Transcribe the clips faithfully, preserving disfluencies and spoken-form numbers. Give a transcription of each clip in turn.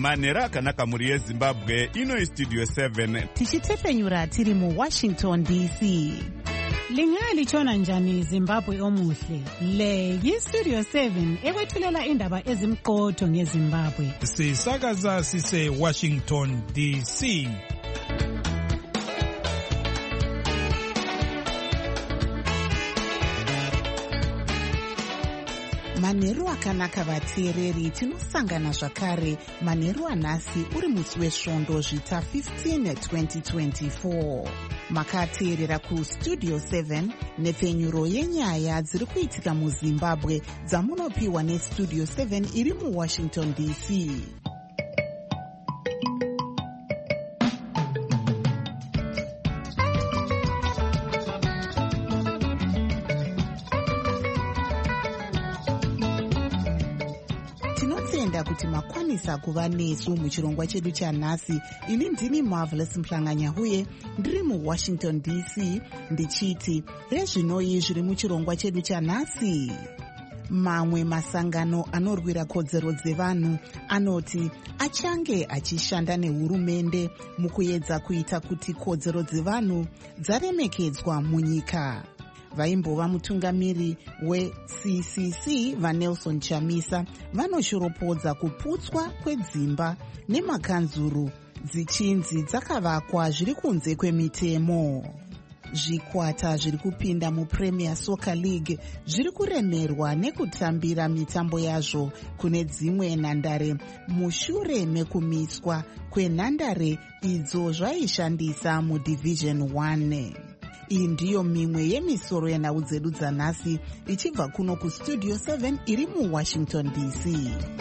manheru akanaka mhuri yezimbabwe. Ino Studio seven tichitepfenyura tiri muWashington D C. Lingalitshona njani Zimbabwe omuhle? Le yiStudio seven ekwethulela indaba ezimqotho ngeZimbabwe. Sisakaza sise Washington D C. Manheru akanaka vateereri, tinosangana zvakare manheru anhasi uri musi wesvondo zvita fifteen twenty twenty-four. Makateerera kuStudio seven nepfenyuro yenyaya dziri kuitika muZimbabwe dzamunopiwa neStudio seven iri muWashington D C. Tinotenda kuti makwanisa kuva nesu muchirongwa chedu chanhasi. Ini ndini Marvelous Mhlanganyahuye, ndiri muWashington D C, ndichiti rezvinoi zviri muchirongwa chedu chanhasi. Mamwe masangano anorwira kodzero dzevanhu anoti achange achishanda nehurumende mukuedza kuita kuti kodzero dzevanhu dzaremekedzwa munyika. Vaimbova mutungamiri weC C C vaNelson Chamisa vanoshoropodza kuputswa kwedzimba nemakanzuru dzichinzi dzakavakwa zviri kunze kwemitemo. Zvikwata zviri kupinda muPremier Soccer League zviri kuremerwa nekutambira mitambo yazvo kune dzimwe nhandare mushure mekumiswa kwenhandare idzo zvaishandisa muDivision one. Iyi ndiyo mimwe yemisoro yenhau dzedu dzanhasi ichibva kuno kuStudio seven iri muWashington D C.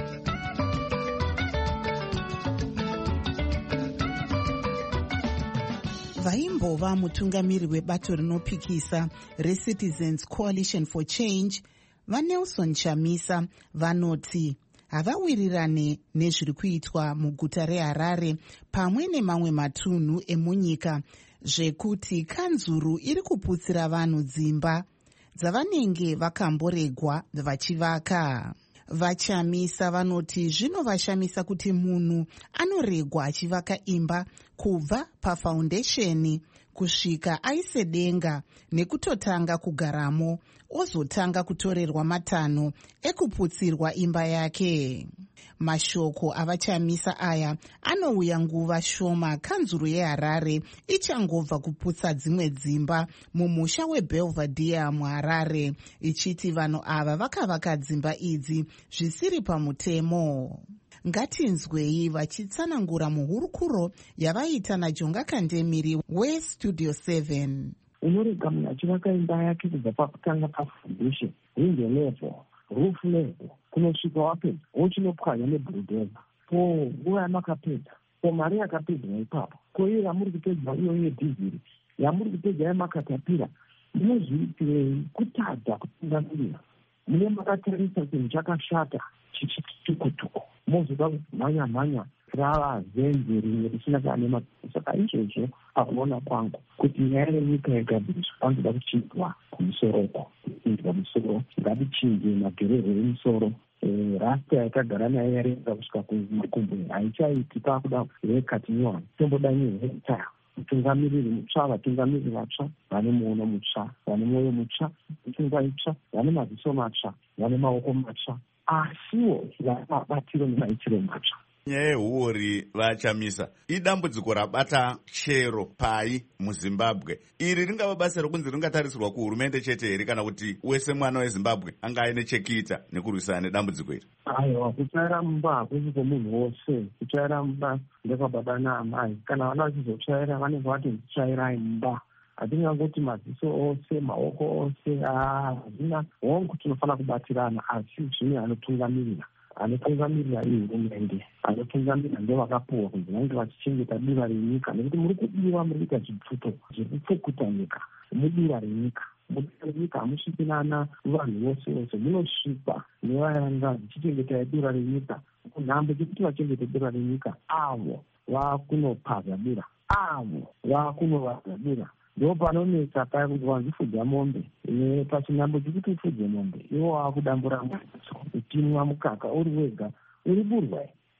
Vaimbova mutungamiri webato rinopikisa reCitizens Coalition for Change vaNelson Chamisa vanoti havawirirane nezviri kuitwa muguta reHarare pamwe nemamwe matunhu emunyika zvekuti kanzuru iri kuputsira vanhu dzimba dzavanenge vakamboregwa vachivaka. VaChamisa vanoti zvinovashamisa kuti munhu anoregwa achivaka imba kubva pafaundesheni kusvika aise denga nekutotanga kugaramo ozotanga kutorerwa matanho ekuputsirwa imba yake. Mashoko avaChamisa aya anouya nguva shoma kanzuru yeHarare ichangobva kuputsa dzimwe dzimba mumusha weBelvedere muHarare, ichiti vanhu ava vakavaka dzimba idzi zvisiri pamutemo. Ngatinzwei vachitsanangura muhurukuro yavaita naJonga Kandemiri weStudio seven. Unorega munhu achivaka imba yake kubva pakutanga pafoundation, window level, roof level, kunosvika wapedza wochinophwanya nebhurudheza. Po nguva yamakapedza, po mari yakapedzwa ipapo, ko iyo yamuri kupedza iyo yedhiziri, yamuri kupedza yemakatapira, munozviitirei kutadza kutungamirira? Mune makatarisa chinhu chakashata chichitukutuku, mozoda kumhanya mhanya rava zenze rimwe risina kana mapesa. Saka izvozvo akuona kwangu kuti nyaya yenyika yegadziriswa panoda kuchinjwa kumusoro, kuchinjwa musoro, ngatichinje magerero emusoro. Rasta yakagara naye yarenga kusvika kumakumbo haichaiti pakuda rekatinywana tomboda nyeheta mutungamiriri mutsva, vatungamiriri vatsva vane muono mutsva, vane mwoyo mutsva, pfungwa itsva, vane maziso matsva, vane maoko matsva, asiwo vane mabatiro nemaitiro matsva. Nyaya yehuori vaChamisa idambudziko rabata chero pai muZimbabwe. Iri ringava basa rokunzi ringatarisirwa kuhurumende chete here kana kuti wese mwana weZimbabwe anga aine chekuita nekurwisana nedambudziko iri? Aiwa, kutsvaira mumba hakusi kwomunhu wose. Kutsvaira mumba ndekwababa naamai. Kana vana vachizotsvaira vanenge vatonzitsvairai mumba. Hatingangoti maziso ose, maoko ose, hazina hongu tinofanira kubatirana, asi zvimwe anotungamirira. Anotungamirira ihurumende, anotungamirira ndevakapuwa kunzi vange vachichengeta dura renyika, nekuti muri kudiwa, muri kuita zvipfuto zvekupfukuta nyika mudura renyika. Mudura renyika hamusviki nana vanhu vose vose, munosvikwa nevayanga vachichengeta dura renyika. Kunhambo chekuti vachengete dura renyika, avo vakunophaza dura, avo vakunovadza dura. Ndo panonetsa paya kuti wanzifudza mombe, pachinhambo chekuti ufudze mombe, iwo wakudambura mbatso, uchinwa mukaka uri wega, uri burwa.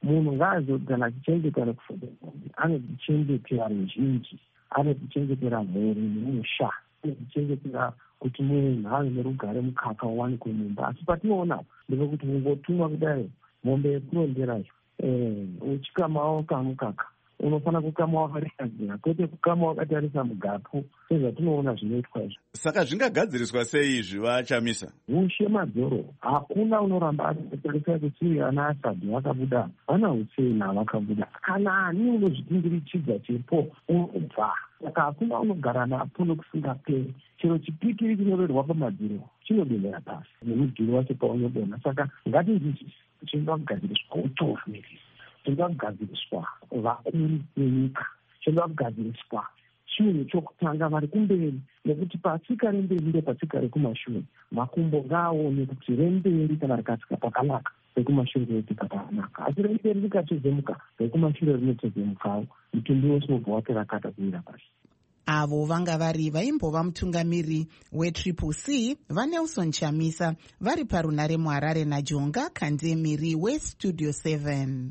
munhu ngaazoti kana achichengeta nekufuga mombe anozvichengetera ruzhinji, anozvichengetera mhuri nemusha, anozvichengetera kuti munhu ave nerugare mukaka uwanikwe mumba. Asi patinoona ndepekuti kungotumwa kudai mombe yekuronderayo uchikamawo kamukaka unofanira kukama wakarikadzira, kwete kukama wakatarisa mugapu sezvatinoona zvinoitwa izvo. Saka zvingagadziriswa sei izvi vachamisa? Ushe madzoro, hakuna unoramba akatarisa kuti ana Asadi vakabuda vana Hussein vakabuda, kana ani unozvitingirichidza chepo unobva. Saka hakuna unogara napo nokusingaperi. Chero chipikiri chinorerwa pamadziro chinodonhera pasi nemudhuri wacho paunodonha. Saka ngatinzwisise chinoda kugadziriswa utofu, chinoda kugadziriswa vakuru venyika, chinoda kugadziriswa chinhu chokutanga vari kumberi, nekuti patsika remberi ndepatsika rekumashure. Makumbo ngaaone kuti remberi kana rikatsika pakanaka rekumashure rinotsika pakanaka, asi remberi rikatedzemuka rekumashure rinotedzemukawo. Mutumbi wose wobva wati rakata kuwira pasi. Avo vanga vari vaimbova mutungamiri wetriple C vaNelson Chamisa vari parunare muHarare naJonga Kandemiri weStudio seven.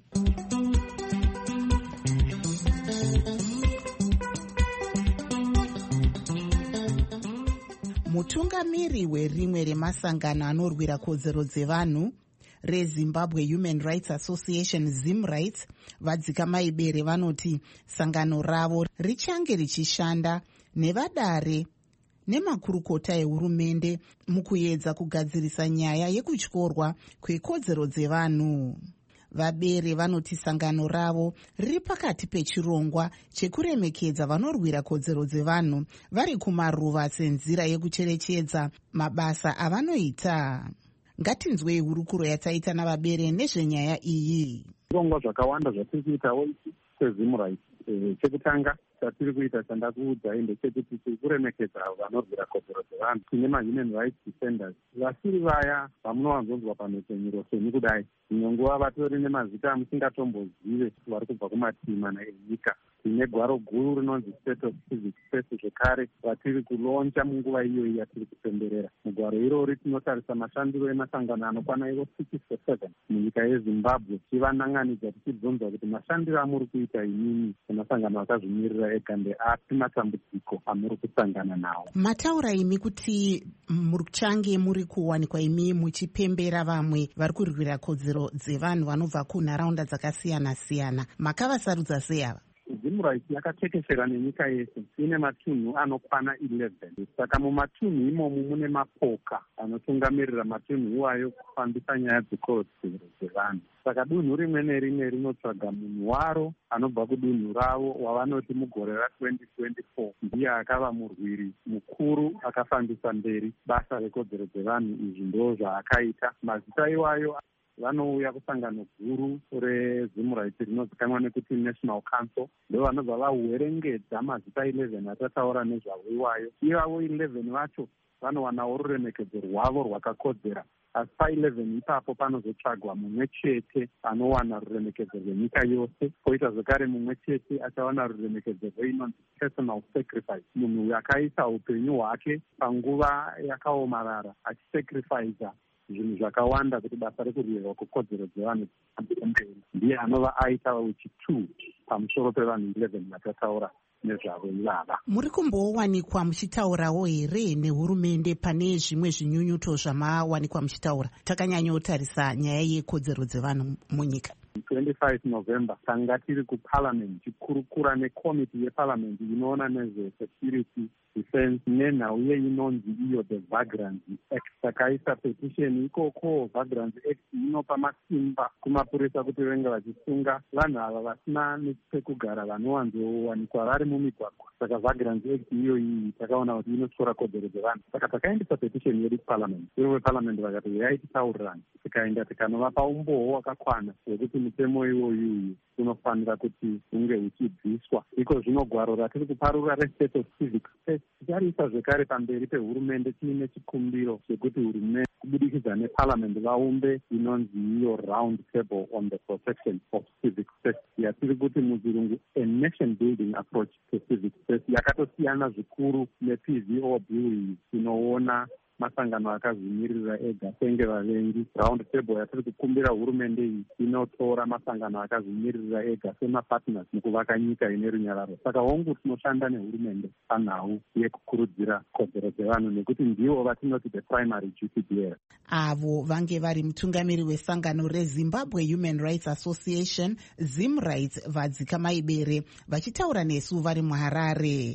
Mutungamiri werimwe remasangano anorwira kodzero dzevanhu reZimbabwe Human Rights Association ZimRights vadzika maibere vanoti sangano ravo richange richishanda nevadare nemakurukota ehurumende mukuedza kugadzirisa nyaya yekutyorwa kwekodzero dzevanhu. Vabere vanoti sangano ravo riri pakati pechirongwa chekuremekedza vanorwira kodzero dzevanhu vari kumaruva senzira yekucherechedza mabasa avanoita. Ngatinzwei hurukuro yataita navabere nezvenyaya iyi. Zvirongwa zvakawanda zvatiri kuitawo seZimRights. Chekutanga chatiri kuita chandakuudzai ndechekuti tiri kuremekedza vanorwira kodzero dzevanhu. Tine mahuman rights defenders vasiri vaya vamunowanzonzwa pamhetemiro seni kudai. Imwe nguva vatori nemazita amusingatombozive vari kubva kumativi mana enyika. Tine gwaro guru rinonzi State of Civic Space zvekare ratiri kulonja munguva iyoyi yatiri kupemberera. Mugwaro irori tinotarisa mashandiro emasangano anokwana ivo sixty-seven munyika yeZimbabwe, tichivananganidza tichibvunza kuti mashandiro amuri kuita imini semasangano akazvimirira ega ndeapi matambudziko amuri kusangana nawo. Mataura imi kuti muchange muri kuwanikwa imi muchipembera vamwe vari kurwira kodzero dzevanhu vanobva kunharaunda dzakasiyana siyana, makavasarudza sei ava? ZimRights yakatekeshera nenyika yese, ine matunhu anokwana eleven. Saka mumatunhu imomu mune mapoka anotungamirira matunhu iwayo kufambisa nyaya dzekodzero dzevanhu. Saka dunhu rimwe nerimwe rinotsvaga munhu waro anobva kudunhu ravo wavanoti mugore ratwenty twenty-four ndiye akava murwiri mukuru akafambisa mberi basa rekodzero dzevanhu. Izvi ndo zvaakaita. Mazita iwayo vanouya kusangano guru reZimRights rinozikanwa nekuti National Council, ndo vanobva vahuwerengedza mazita eleven atataura nezvavo iwayo. Ivavo eleven vacho vanowanawo ruremekedzo rwavo rwakakodzera, asi paeleven ipapo panozotsvagwa mumwe chete anowana ruremekedzo rwenyika yose. Poita zvekare mumwe chete achawana ruremekedzo rweinonzi personal sacrifice, munhu akaisa upenyu hwake panguva yakaomarara achisacrifica zvinhu zvakawanda kuti basa rekurwirwa kwekodzero dzevanhu dzamberi. Ndiye anova aita wechitwo pamusoro pevanhu eleven vatataura nezvavo ivava. Muri kumbowanikwa muchitaurawo here nehurumende pane zvimwe zvinyunyuto zvamawanikwa muchitaura? Takanyanyotarisa nyaya yekodzero dzevanhu munyika. twenty-five November tanga tiri kuparliament tikurukura nekomiti yeparliament inoona nezvesecurity defense nenhau inonzi iyo the Vagrancy Act. Takaisa petition ikoko. Vagrancy Act inopa masimba kumapurisa kuti venge vachisunga vanhu ava vasina nepekugara vanowanzowanikwa vari mumigwagwa. Saka Vagrancy Act iyo iyi takaona kuti inotyora kodzero dzevanhu. Saka takaendesa petition yedu kuparliament. Ivo veparliament vakati uyai titaurirane. Tikaenda tikanovapa umboo hwakakwana hwekuti mitemo iwoyu unofanira kuti unge uchibviswa. Iko zvino gwaro ratiri kuparura restate of civic space tichariisa zvekare pamberi pehurumende tiine chikumbiro chekuti hurumende kubudikidza neparliament vaumbe inonzi iyo round table on the protection of civic space yatiri kuti muchirungu a nation building approach to civic space. Yakatosiyana zvikuru neP V O bill inoona masangano akazvimirira ega senge vavengi. Round table yatiri kukumbira hurumende iyi inotora masangano akazvimirira ega semapartners mukuvaka nyika ine runyararo. Saka hongu tinoshanda nehurumende panhau yekukurudzira kodzero dzevanhu nekuti ndivo vatinoti the primary duty bearer. Avo vange vari mutungamiri wesangano reZimbabwe Human Rights Association ZimRights Vadzika Maibere vachitaura nesu vari muHarare.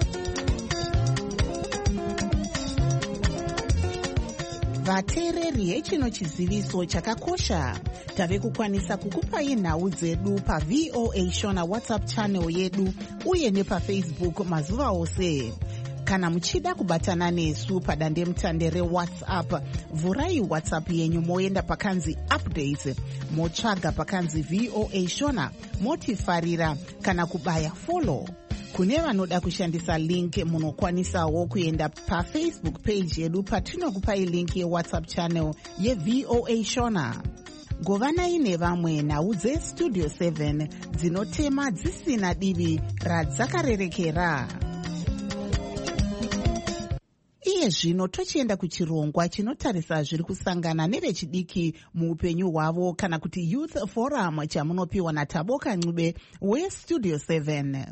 Vateereri hechino chiziviso chakakosha. Tave kukwanisa kukupai nhau dzedu pa V O A Shona WhatsApp channel yedu uye nepaFacebook mazuva ose. Kana muchida kubatana nesu padande mutande reWhatsApp, vurai WhatsApp yenyu moenda pakanzi updates, motsvaga pakanzi V O A Shona, motifarira kana kubaya follow. Kune vanoda kushandisa link munokwanisawo kuenda paFacebook page yedu patinokupai link yeWhatsApp channel yeV O A Shona. Govanai nevamwe nhau dzeStudio seven dzinotema dzisina divi radzakarerekera. Iye zvino tochienda kuchirongwa chinotarisa zviri kusangana nevechidiki muupenyu hwavo kana kuti Youth Forum chamunopiwa naTaboka Ncube weStudio seven.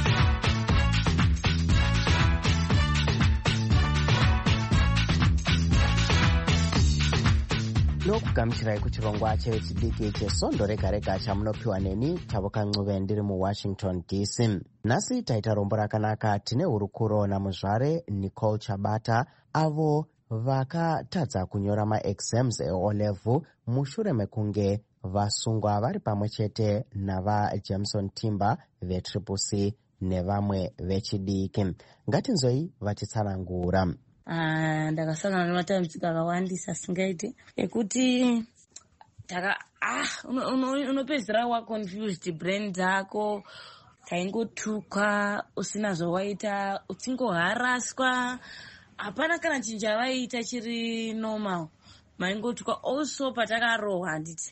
Nokugamuchirai kuchirongwa chevechidiki chesondo rega rega chamunopiwa neni Taboka Ncube ndiri muWashington D C. Nhasi taita rombo rakanaka. Tine hurukuro namuzvare Nicole Chabata avo vakatadza kunyora maexams eOlevel mushure mekunge vasungwa vari pamwe chete navaJameson Timber veTriple C nevamwe vechidiki. Ngatinzoi vachitsanangura. Uh, ndakasangana nematambudziko akawandisa asingaiti ekuti taka ah unopedzera wa confused brain dzako taingotuka usina zvawaita utsingoharaswa hapana kana chinhu chavaita chiri normal maingotuka. Also patakarohwa handiti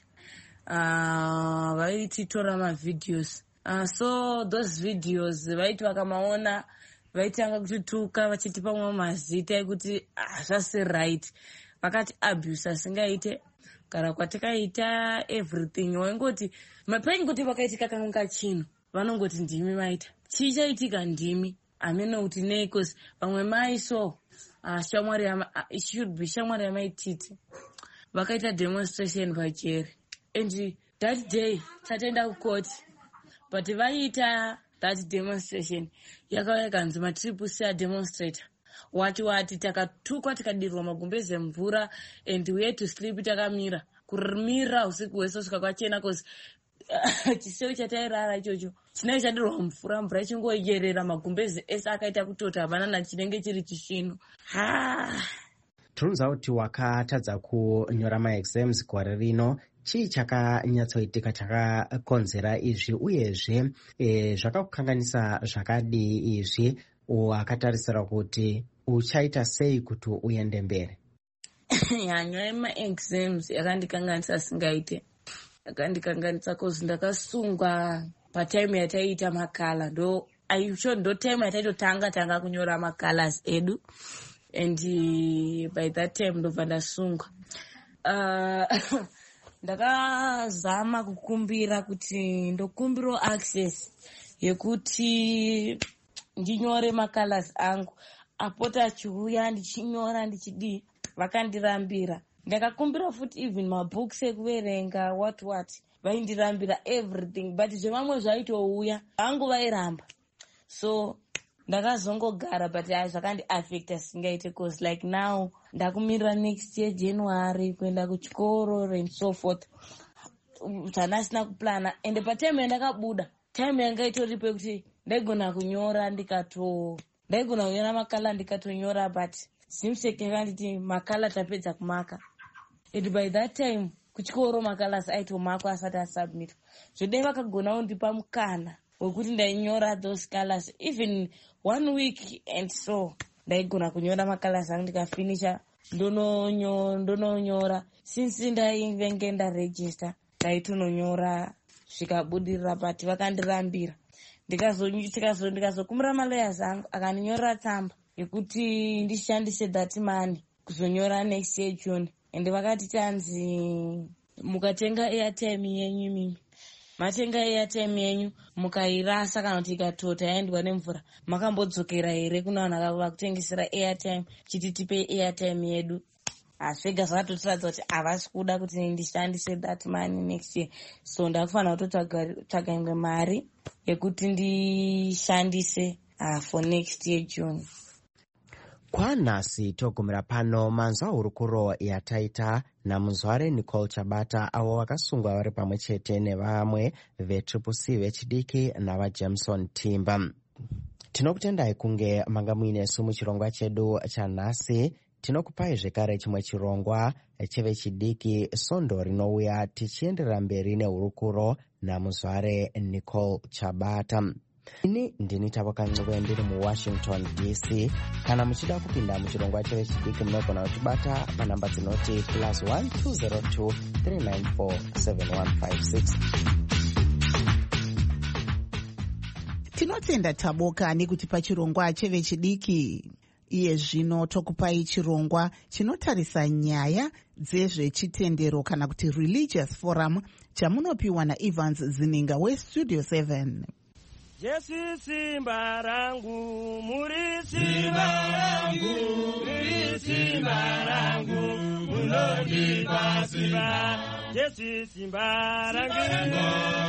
uh, vaititora mavideos uh, so those videos vaiti vakamaona vaitanga kutituka vachitipa mwe mazita ekuti zvasi right, vakati abuse asingaite kana kwatakaita everything waingoti mapenyi kuti vakaitika kanga chino vanongoti ndimi maita chichaitika ndimi ameno kuti nei cause vamwe mai so uh, shamwari yama uh, should be shamwari yamaititi vakaita demonstration pajeri and that day tatenda kukoti but vaita that demonstration yakauya kanzi matriple C demonstrator wati wati takatukwa tikadirwa magumbezi emvura and we had to sleep takamira kumira usiku hwese kusvika kwachena cause chiseu chatairara ichocho chinenge chadirwa mvura mvura ichingoyerera magumbezi ese akaita kutota havana chinenge chiri chishino. Turunza kuti wakatadza kunyora maexams gore rino. Chii chakanyatsoitika chakakonzera izvi uyezve e, zvakakukanganisa zvakadii izvi wakatarisira kuti uchaita sei kuti uende mberi? Nyaya yemaexams yakandikanganisa asingaite. Yakandikanganisa cause ndakasungwa patime yataiita makala ndo aisho ndo time yataitotanga tanga kunyora macolors edu and uh, by that time ndobva ndasungwa. Uh, ndakazama kukumbira kuti ndokumbiro access yekuti ndinyore macolors angu apota achiuya ndichinyora ndichidii vakandirambira. Ndakakumbira futi even mabooks ekuverenga what what vaindirambira everything but zvevamwe zvaitouya vangu vairamba. So ndakazongogara but zvakandi affect asingaite cause like now ndakumirira next year January kuenda kuchikoro and so forth zvandasina kuplana ende patime yandakabuda time yanga itoripo kuti ndaigona kunyora ndikato ndaigona kunyora makala ndikatonyora but simseke yakanditi makala tapedza kumaka and by that time kuchikoro makala aitomakwa asati asubmit zvodai vakagona kundipa mukana wekuti ndainyora those colors even one week and so ndaigona kunyora macolors angu ndikafinisha ndononyora ndononyora since ndaivenge ndaregister ndaitononyora zvikabudirira but vakandirambira ndikazo ndikazokumbira malayers angu akaninyorera tsamba yekuti ndishandise that money kuzonyora next year June. Ende vakati tanzi mukatenga airtime yenyu mimi matenga airtime yenyu mukairasa kana kuti ikatota yaendwa nemvura makambodzokera here kuna vanhu vakutengesera airtime chiti tipe airtime yedu. Asi zvega zvakatotiradza kuti havasi kuda kuti ndishandise that money next year, so ndakufanira kutotsvaga imwe mari yekuti ndishandise uh, for next year June. Kwanhasi togumira pano manzwa hurukuro yataita naMuzvare Nicole Chabata avo vakasungwa vari pamwe chete nevamwe vetriple C vechidiki navaJameson Timber. Tinokutendai kunge manga muinesu muchirongwa chedu chanhasi. Tinokupai zvekare chimwe chirongwa chevechidiki Sondo rinouya tichienderera mberi nehurukuro naMuzvare Nicole Chabata. Ini ndini Tavokancuve ndiri muWashington D C. Kana muchida kupinda muchirongwa chevechidiki munogona kutibata panhamba dzinoti plus one two zero two three nine four seven one five six. Tinotenda Taboka nekuti pachirongwa chevechidiki iye zvino tokupai chirongwa chinotarisa nyaya dzezvechitendero kana kuti religious forum chamunopiwa naEvans Zininga weStudio seven. Jesu simba rangu, muri simba rangu, muri simba rangu, munonipa simba. Jesu simba rangu,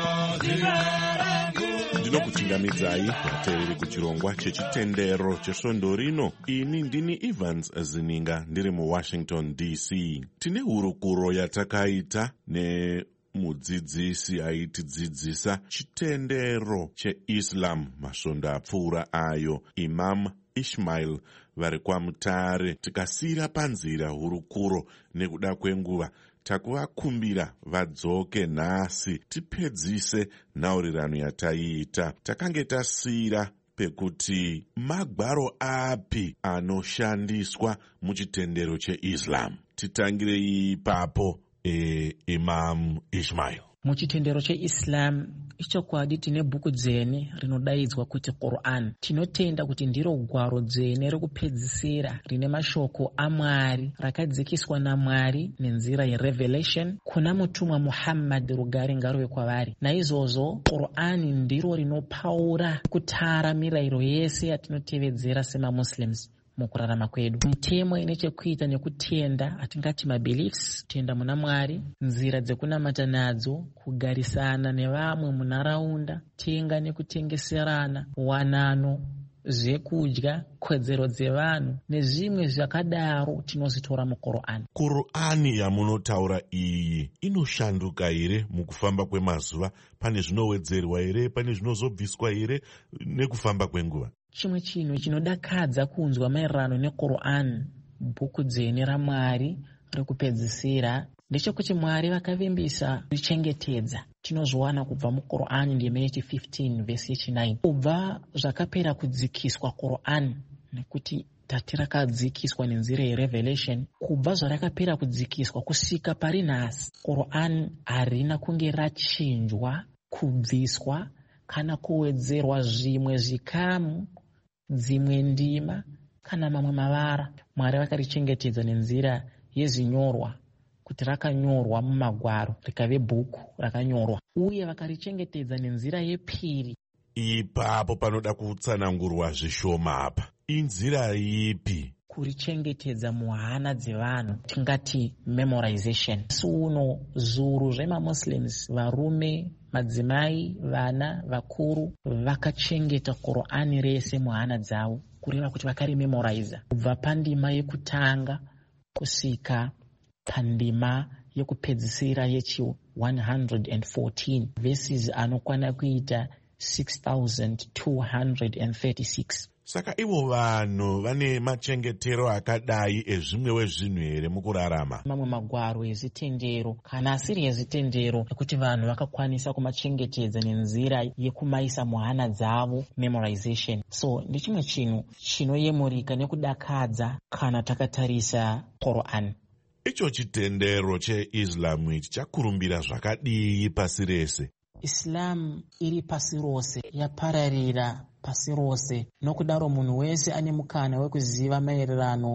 simba rangu. Ndinokuchingamidzai vateereri kuchirongwa chechitendero chesondo rino. Ini ndini Evans Zininga ndiri muWashington D C. Tine hurukuro yatakaita ne mudzidzisi aitidzidzisa chitendero cheIslam masvondo apfuura ayo, Imam Ismail vari kwaMutare. Tikasira panzira hurukuro nekuda kwenguva, takuvakumbira vadzoke nhasi tipedzise nhaurirano yataiita. Takange tasira pekuti magwaro api anoshandiswa muchitendero cheIslam. Titangire ipapo. E, Imam Ismail. Muchitendero cheIslam ichokwadi tine bhuku dzene rinodaidzwa kuti Quran. Tinotenda kuti ndiro gwaro dzene rekupedzisira rine mashoko aMwari rakadzikiswa naMwari nenzira yerevelation kuna mutumwa Muhammad rugare ngaruve kwavari. Naizvozvo Quran ndiro rinopaura kutara mirayiro yese yatinotevedzera semaMuslims mukurarama kwedu. Mitemo ine chekuita nekutenda atingati mabeliefs, tenda muna Mwari, nzira dzekunamata nadzo, kugarisana nevamwe munharaunda, tenga nekutengeserana, wanano, zvekudya, kodzero dzevanhu nezvimwe zvakadaro tinozitora muQur'an. Qur'ani yamunotaura iyi inoshanduka here mukufamba kwemazuva? Pane zvinowedzerwa here? Pane zvinozobviswa here nekufamba kwenguva? Chimwe chinhu chinodakadza kunzwa maererano neQur'an, bhuku dzene raMwari rekupedzisira, ndechekuti Mwari vakavimbisa richengetedza. Tinozviwana kubva muQur'an ndime yechififteen vhesi yechinine. Kubva zvakapera kudzikiswa Qur'an, nekuti tati rakadzikiswa nenzira yerevelation, kubva zvarakapera kudzikiswa kusvika pari nhasi, Qur'an harina kunge rachinjwa, kubviswa kana kuwedzerwa zvimwe zvikamu, dzimwe ndima kana mamwe mavara. Mwari vakarichengetedza nenzira yezvinyorwa, kuti rakanyorwa mumagwaro rikave bhuku rakanyorwa, uye vakarichengetedza nenzira yepiri. Ipapo panoda kutsanangurwa zvishoma apa. Inzira ipi? Kurichengetedza muhana dzevanhu, tingati memorization. Suno zuru zvemaMuslims, varume, madzimai, vana, vakuru, vakachengeta Qur'ani rese muhana dzavo, kureva kuti vakarimemoriza kubva pandima yekutanga kusvika pandima yekupedzisira yechi one hundred fourteen, verses anokwana kuita six thousand two hundred thirty-six. Saka ivo vanhu vane machengetero akadai ezvimwewo zvinhu here mukurarama? Mamwe magwaro ezitendero kana asiri ezitendero ekuti vanhu vakakwanisa kumachengetedza nenzira yekumaisa muhana dzavo, memorization. So ndechimwe chinhu chinoyemurika nekudakadza kana takatarisa Qur'an. Icho chitendero cheIslam ichi chakurumbira zvakadii pasi rese? Islam iri pasi rose, yapararira pasi rose, nokudaro munhu wese ane mukana wekuziva maererano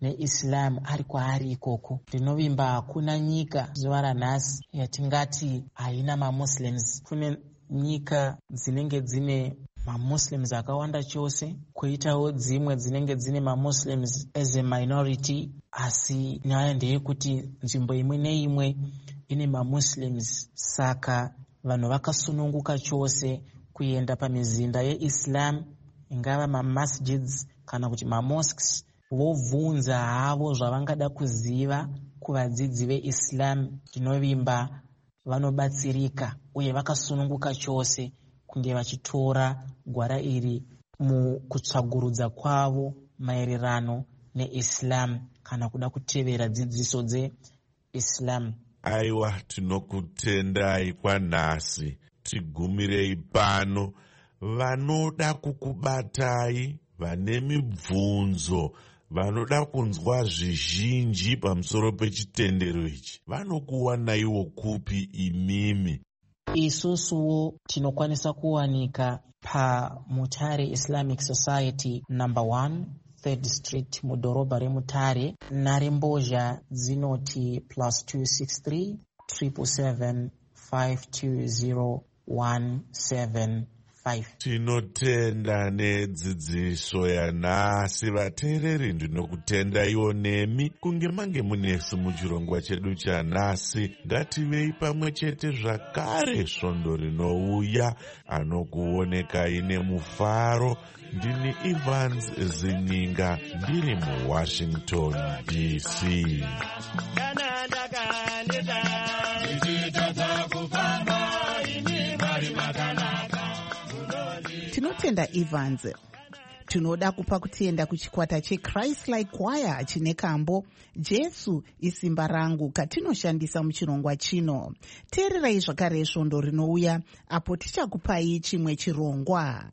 neislam ari kwaari ikoko. Ndinovimba hakuna nyika zuva ranhasi yatingati haina mamuslims. Kune nyika dzinenge dzine mamuslims akawanda chose, koitawo dzimwe dzinenge dzine mamuslims as a minority, asi nyaya ndeyekuti nzvimbo imwe neimwe ine mamuslims. Saka vanhu vakasununguka chose kuenda pamizinda yeislam, ingava mamasjids kana kuti mamosques, vobvunza havo zvavangada kuziva kuvadzidzi veislam. Ndinovimba vanobatsirika uye vakasununguka chose kunge vachitora gwara iri mukutsvagurudza kwavo maererano neislam kana kuda kutevera dzidziso dzeislam. Aiwa, tinokutendai kwanhasi. Tigumirei pano. Vanoda kukubatai, vane mibvunzo, vanoda kunzwa zvizhinji pamusoro pechitendero ichi, vanokuwanaiwo kupi imimi? Isusuwo tinokwanisa kuwanika paMutare Islamic Society number one third street mudhorobha reMutare. Nharembozha dzinoti plus two six three triple seven five two zero one seven five. Tinotenda nedzidziso yanhasi. Vateereri, ndinokutendaiwo nemi kunge mange munesu muchirongwa chedu chanhasi. Ngativei pamwe chete zvakare svondo rinouya. Anokuonekai nemufaro. Ndini Evans Zininga, ndiri muWashington D C. Tinotenda Evans. Tinoda kupa kutienda kuchikwata cheChrist-like Choir chine kambo Jesu isimba rangu katinoshandisa muchirongwa chino. Teererai zvakare svondo rinouya apo tichakupai chimwe chirongwa.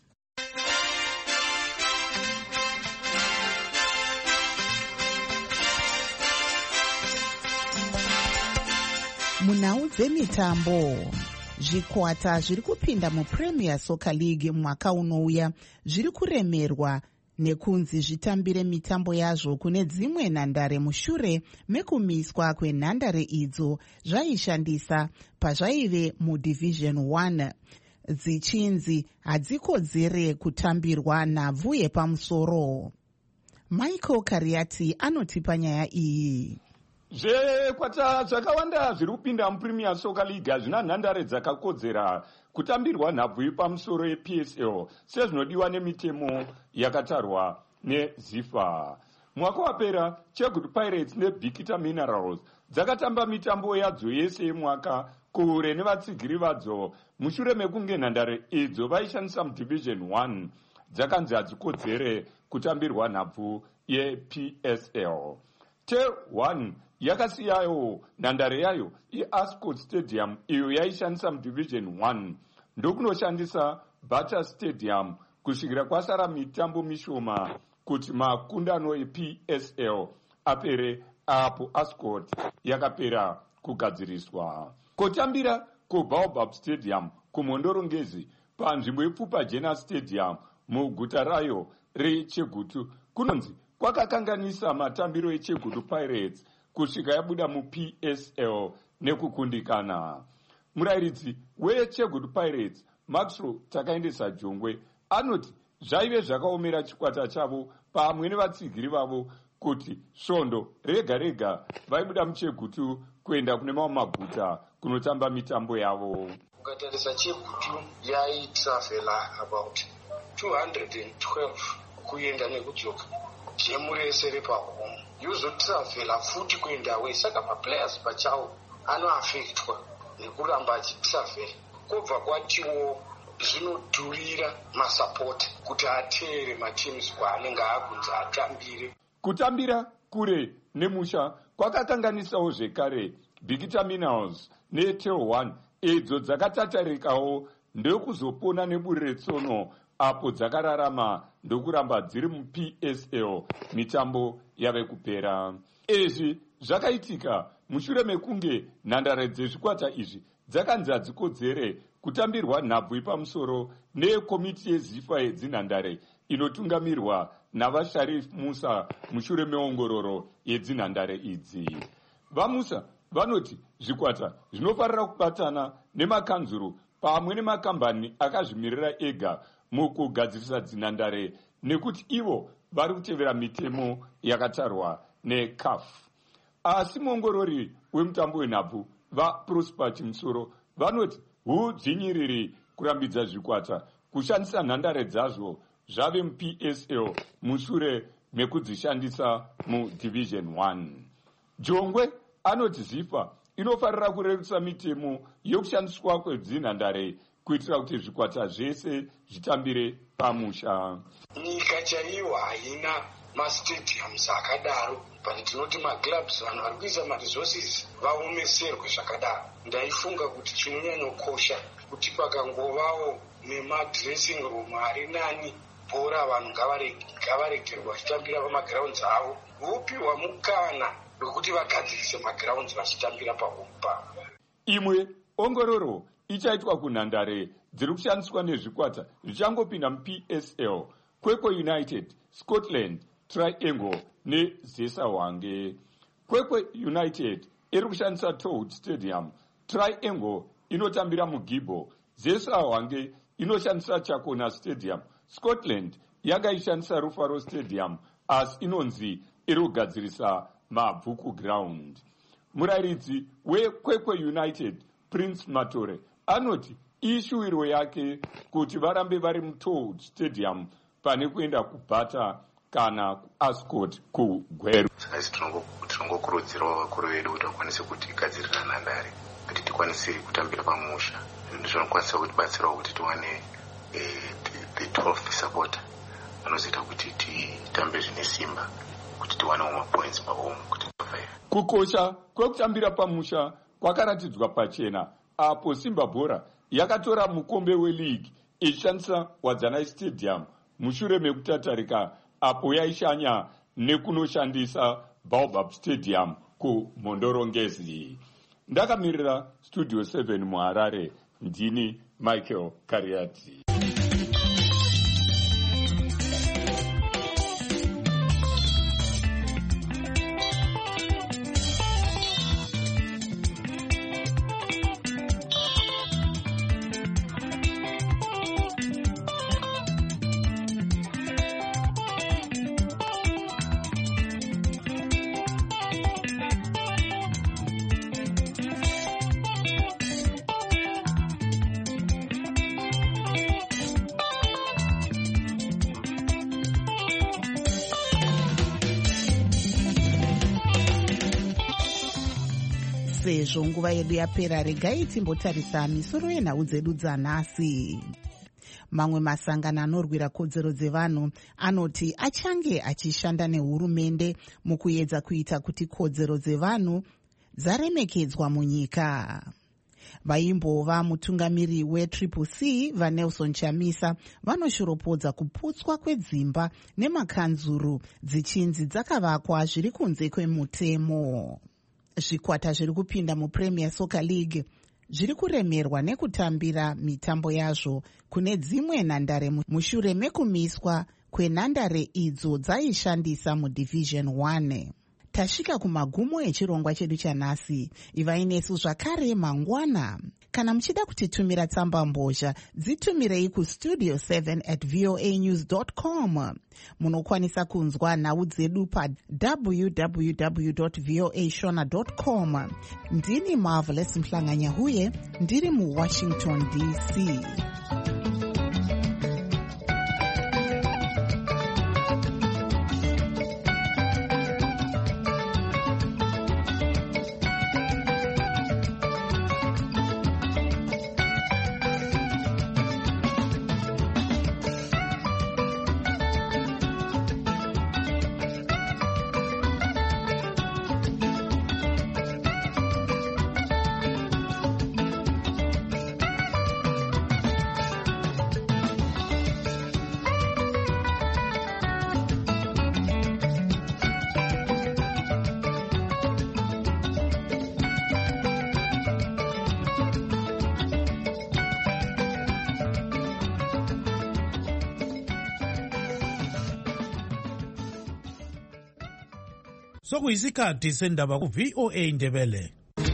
Munhau dzemitambo, zvikwata zviri kupinda muPremier Soccer League mwaka unouya zviri kuremerwa nekunzi zvitambire mitambo yazvo kune dzimwe nhandare mushure mekumiswa kwenhandare idzo zvaishandisa pazvaive muDivision one, dzichinzi hadzikodzere kutambirwa nhabvu yepamusoro. Michael Kariati anotipa nyaya iyi. Zvekwata zvakawanda zviri kupinda muPremier Soccer League hazvina nhandare dzakakodzera kutambirwa nhabvu yepamusoro yeP S L sezvinodiwa nemitemo yakatarwa neZIFA. Mwaka wapera Chegutu Pirates neBikita Minerals dzakatamba mitambo yadzo yese yemwaka kure nevatsigiri vadzo mushure mekunge nhandare idzo vaishandisa muDivision one dzakanzi hadzikodzere kutambirwa nhabvu yeP S L. T one yakasiyawo nhandare yayo iAscot Stadium iyo yaishandisa muDivision one ndokunoshandisa Butter Stadium kusvikira kwasara mitambo mishoma kuti makundano eP S L apere apo Ascot yakapera kugadziriswa. Kotambira kuBaobab Stadium kumhondorongezi panzvimbo yepfupa Jena Stadium muguta rayo reChegutu kunonzi kwakakanganisa matambiro eChegutu Pirates kusvika yabuda muP S L nekukundikana. Murairidzi weChegutu Pirates Maxwell Takaendesa Jongwe anoti zvaive zvakaomera chikwata chavo pamwe nevatsigiri vavo kuti svondo rega rega vaibuda muChegutu kuenda kune mamwe maguta kunotamba mitambo yavo. Ukatarisa Chegutu yaitravela about two hundred twelve kuenda nekudzoka gemu rese repahome, yozotravela futi kuenda away. Saka maplayers pachawo anoafektwa nekuramba achitravela. Kobva kwatiwo zvinodhurira masapoti kuti ateere mateams kwaanenge akunzi atambire. Kutambira kure nemusha kwakakanganisawo zvekare Bikita Minerals neT one idzo dzakatatarikawo ndokuzopona neburi retsono apo dzakararama ndokuramba dziri muP S L mitambo yave kupera. Izvi zvakaitika mushure mekunge nhandare dzezvikwata izvi dzakanzi hadzikodzere kutambirwa nhabvu yepamusoro nekomiti yeZIFA yedzinhandare inotungamirwa navasharif musa mushure meongororo yedzinhandare idzi. VaMusa vanoti zvikwata zvinofarira kubatana nemakanzuru pamwe nemakambani akazvimirira ega mukugadzirisa dzinhandare nekuti ivo vari kutevera mitemo yakatarwa necA F. Asi muongorori wemutambo wenhabvu vaProsper Chimusoro vanoti hudzvinyiriri kurambidza zvikwata kushandisa nhandare dzazvo zvave muP S L mushure mekudzishandisa muDivision one. Jongwe anoti ZIFA inofarira kurerutsa mitemo yokushandiswa kwezinhandare kuitira kuti zvikwata zvese zvitambire pamusha. Nyika chaiyo haina mastadiums akadaro, pani tinoti maclubs vanhu vari kuisa maresources vaomeserwe zvakadaro. Ndaifunga kuti chinonyanyokosha kuti pakangovawo nemadressing room ari nani bhora vanhu ngavaregerwa vachitambira pamagrounds avo, vopiwa mukana wekuti vagadzirise magrounds vachitambira pahome pavo. Imwe ongororo ichaitwa kunhandare dziri kushandiswa nezvikwata zvichangopinda muP S L, Kwekwe United, Scotland, Triangle neZesa Wange. Kwekwe United iri kushandisa Toad Stadium, Triangle inotambira muGibbo, Zesa Wange inoshandisa Chakona Stadium, Scotland yakaishandisa Rufaro Stadium asi inonzi iri kugadzirisa mabhuku ground. Murayiridzi weKwekwe United Prince Matore anoti ishuwiro yake kuti varambe vari muToad Stadium pane kuenda kuBata kana kuAscot kuGweru. Saka tinongokurudzirawo vakuru vedu kuti vakwanise kutigadzirira nhandare kuti tikwanise kutambira pamusha. Zvinokwanisa kutibatsirawo kuti tiwane the twelfth supporter anozoita kuti titambe zvine simba kuti tiwanewo mapoints pahome kuti tovaya. Kukosha kwekutambira pamusha kwakaratidzwa pachena apo Simba Bora yakatora mukombe weleague ichishandisa Wadzanai Stadium mushure mekutatarika apo yaishanya nekunoshandisa Baobab Stadium kuMhondorongezi. Ndakamirira Studio seven muHarare, ndini Michael Kariati. Sezvo nguva yedu yapera, regai timbotarisa misoro yenhau dzedu dzanhasi. Mamwe masangano anorwira kodzero dzevanhu anoti achange achishanda nehurumende mukuedza kuita kuti kodzero dzevanhu dzaremekedzwa munyika. Vaimbova mutungamiri weTriple C vaNelson Chamisa vanoshoropodza kuputswa kwedzimba nemakanzuru dzichinzi dzakavakwa zviri kunze kwemutemo. Zvikwata zviri kupinda muPremier Soccer League zviri kuremerwa nekutambira mitambo yazvo kune dzimwe nhandare mushure mekumiswa kwenhandare idzo dzaishandisa muDivision one. Tasvika kumagumo echirongwa chedu chanhasi. Ivai nesu zvakare mangwana. Kana muchida kutitumira tsamba mbozha, dzitumirei kustudio seven at voa news dot com. Munokwanisa kunzwa nhau dzedu pa w w w dot voa shona dot com. Ndini Marvelous Mhlanganyahuye, ndiri muWashington D C. sokuyisikhathi sendaba ku-V O A Ndebele.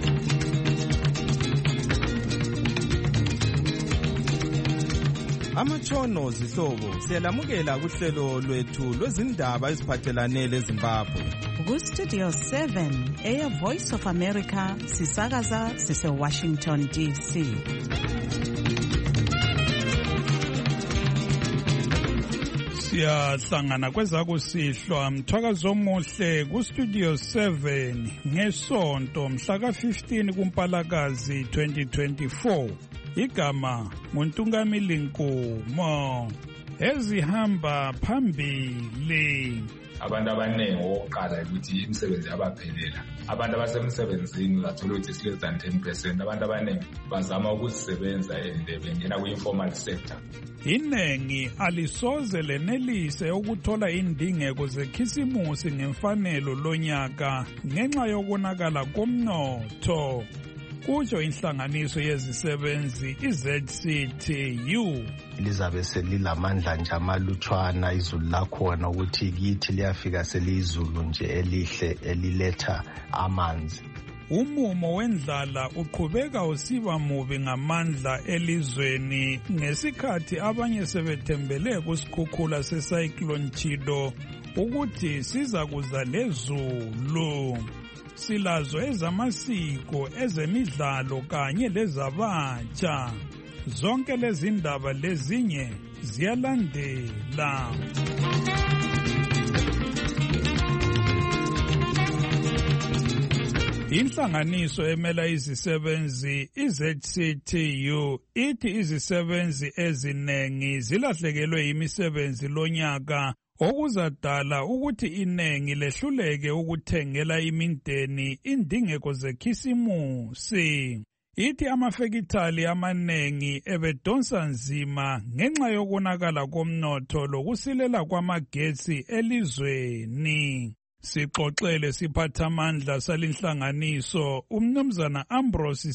Amatshono zihlobo siyalamukela kuhlelo lwethu lwezindaba eziphathelane leZimbabwe. Ku-Studio seven eya Voice of America sisakaza sise-Washington D C. Siyahlangana kwezakusihlwa mthwakazo omuhle ku-Studio seven ngesonto mhla ka-fifteen kuMpalakazi twenty twenty-four. Igama nguNtungamili Nkomo. Ezihamba phambili. Abantu abaningi oqala ukuthi imisebenzi yabaphelela. Abantu abasemsebenzini bathola ukuthi less than ten percent. Abantu abaningi bazama ukusebenza ende bengena kwi-informal sector. Inengi alisoze lenelise ukuthola indingeko zekhisimusi ngemfanelo lonyaka ngenxa yokonakala komnotho. Kutsho inhlanganiso yezisebenzi i-Z C T U. Lizabe selilamandla nje amalutshwana izulu lakhona ukuthi kithi liyafika seliyizulu nje elihle eliletha amanzi. Umumo wendlala uqhubeka usiba mubi ngamandla elizweni ngesikhathi abanye sebethembele kusikhukhula secyclone Chido ukuthi siza kuza lezulu. Silazo ezamasiko, ezemidlalo kanye lezabatsha. Zonke lezi ndaba lezinye ziyalandela. Inhlanganiso emela izisebenzi i-Z C T U ithi izisebenzi ezinengi zilahlekelwe imisebenzi lonyaka okuzadala ukuthi inengi lehluleke ukuthengela imindeni indingeko zekhisimusi. Ithi amafekithali amanengi ebedonsa nzima ngenxa yokonakala komnotho lokusilela kwamagetsi elizweni. Sixoxele siphathamandla salinhlanganiso umnumzana Ambrose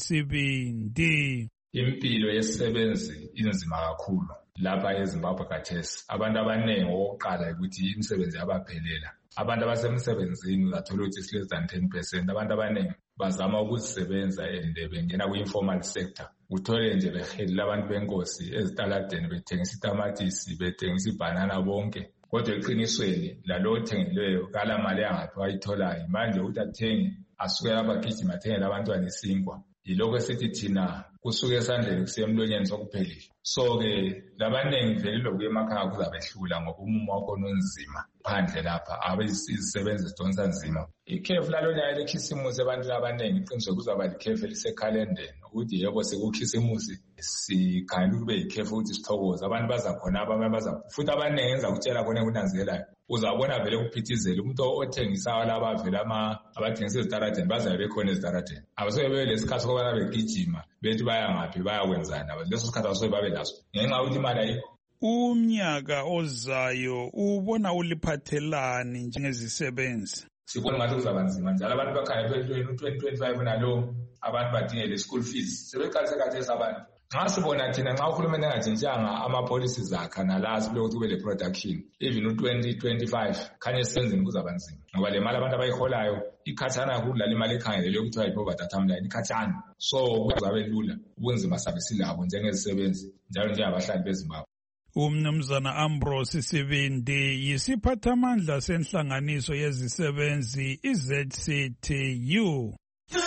Sibindi. Impilo yesisebenzi inzima kakhulu. Lapha eZimbabwe khathesi abantu abaningi oqala ukuthi imisebenzi yabaphelela. Abantu abasemsebenzini bathola ukuthi less than ten percent. Abantu abaningi bazama ukuzisebenza ende bengena kwi-informal sector. Uthole nje behedela abantu benkosi ezitaladeni bethengisa itamatisi, bethengisa ibanana bonke. Kodwa eqinisweni lalo othengileyo kala mali yangaphi ayitholayo. Manje uthi athenge asuke abagijima athengele abantwana isinkwa. Yilokho esithi thina kusuke esandleni kusemlonyeni sokuphelile. So-ke labanengi vele lokuya emakhaya kuzabehlula ngoba umumo wakho onzima phandle lapha abezisebenzi zidonsa nzima. Ikhefu lalonyaka lekhisimusi ebantwini abaningi iqiniswe kuzaba likhefu elisekhalendeni ukuthi yebo sekukhisimusi sikhangela kube yikhefu ukuthi sithokoze abantu bazakhona abanye baza futhi abaningi enza kutshela khona kunanzelayo. Uzabona vele kuphithizela umuntu othengisayo laba vele ama abathengisa ezitaradeni bazabe bekhona ezitaradeni. Abasoke bebe lesikhathi sokubana begijima bethi baya ngaphi bayakwenzana leso sikhathi abasoke babe laso ngenxa ukuthi imali ayikho. Umnyaka ozayo ubona uliphathelani njengezisebenzi? Sibona ngathi kuzaba nzima njalo abantu bakhanya twenty twenty-five nalo abantu badingele school fees sebeqalise kathesi abantu. Nxa sibona thina nxa uhulumeni engatshintshanga ama-policy zakhe nala sibile ukuthi kube le-production even u-twenty twenty-five khanye esenzeni kuzaba nzima ngoba le mali abantu abayiholayo ikhathana kudlala imali ekhangelelwe ukuthiwa yi-poverty timeline ikhathana. So kuzabe lula ubunzima sabe silabo njengezisebenzi njalo njengabahlali beZimbabwe. Umnumzana Ambrose Sibindi yisiphathamandla senhlanganiso yezisebenzi i-Z C T U. The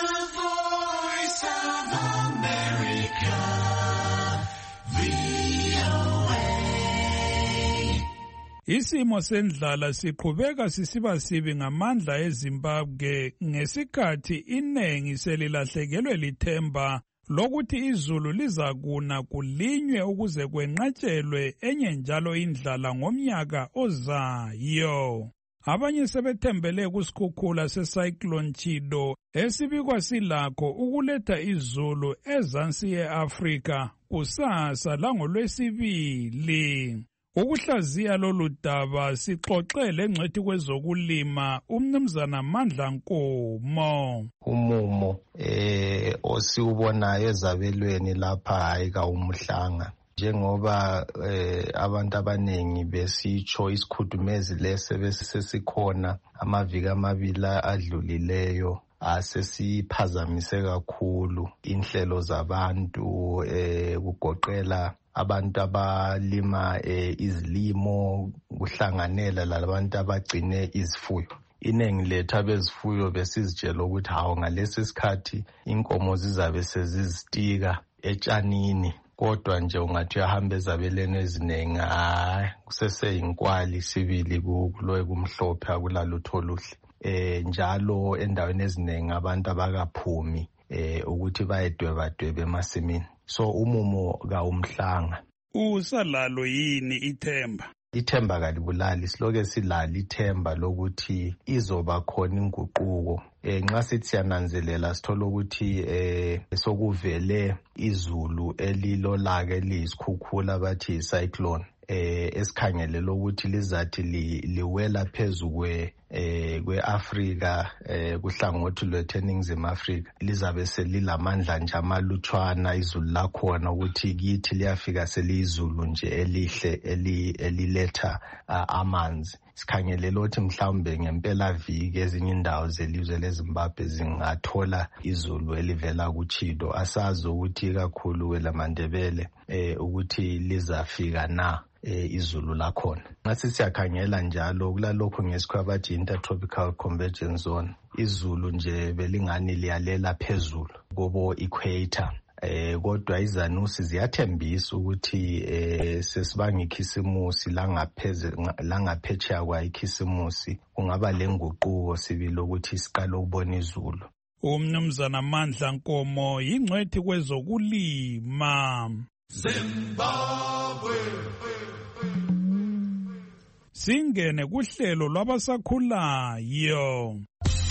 Voice of America, V O A. Isimo sendlala siqhubeka sisiba sibi ngamandla eZimbabwe ngesikhathi inengi selilahlekelwe lithemba lokuthi izulu lizakuna kulinywe ukuze kwenqatshelwe enye njalo indlala ngomnyaka ozayo. Abanye sebethembele kusikhukhula secyclone Chido esibikwa silakho ukuletha izulu ezansi ye-Afrika kusasa langolwesibili. Ukuhlaziya lolu daba sixoxele ngcwethi kwezokulima umnumzana Mandla Nkomo. Umumo eh osiubonayo ezabelweni lapha hayi ka umhlanga njengoba eh, abantu abaningi besitsho isikhudumezi lese besesikhona amaviki amabili adlulileyo asesiphazamise kakhulu inhlelo zabantu eh, kugoqela abantu abalima eh, izilimo kuhlanganela labantu abagcine izifuyo. Iningi lethu abezifuyo besizitshela ukuthi hawo ngalesi sikhathi inkomo zizabe sezizitika etshanini, kodwa nje ungathi uyahamba ezabeleni eziningi hayi kuseseyinkwali sibili kuloye kumhlophe akulalutho oluhle. Eh njalo endaweni eziningi abantu abakaphumi eh ukuthi bayedwebadwebe emasimini, so umumo kawumhlanga. Usalalo yini ithemba? Ithemba kalibulali, siloke silalo ithemba lokuthi izoba khona inguquko. Eh nxa sithi siyananzelela sithola ukuthi eh sokuvele izulu elilolaka eliyisikhukhula bathi icyclone eh esikhangelela ukuthi lizathi liwela phezukwe eh kweAfrika eh kuhlangothi lweTheningizimu Afrika lizabe selilamandla nje amalutshwana izulu lakhona ukuthi kithi liyafika selizulu nje elihle eliletha amanzi. Sikhangelela ukuthi mhlawumbe ngempela viki ezinye indawo zelizwe leZimbabwe zingathola izulu elivela kuChido. Asazi ukuthi kakhulu kwelaMandebele eh ukuthi lizafika na eh izulu lakhona. Ngathi siyakhangela njalo kulalokho ngesikho bathi intertropical convergence zone, izulu nje belingani liyalela phezulu kobo equator. Eh kodwa izanusi ziyathembisa ukuthi eh sesibanga ikhisimusi langapheze langaphetsheya kwa ikhisimusi kungaba lenguquko sibili ukuthi siqale ukubona izulu. Umnumzana Amandla Nkomo yingcwethi kwezokulima. Zimbabwe. Singene kuhlelo lwabasakhulayo.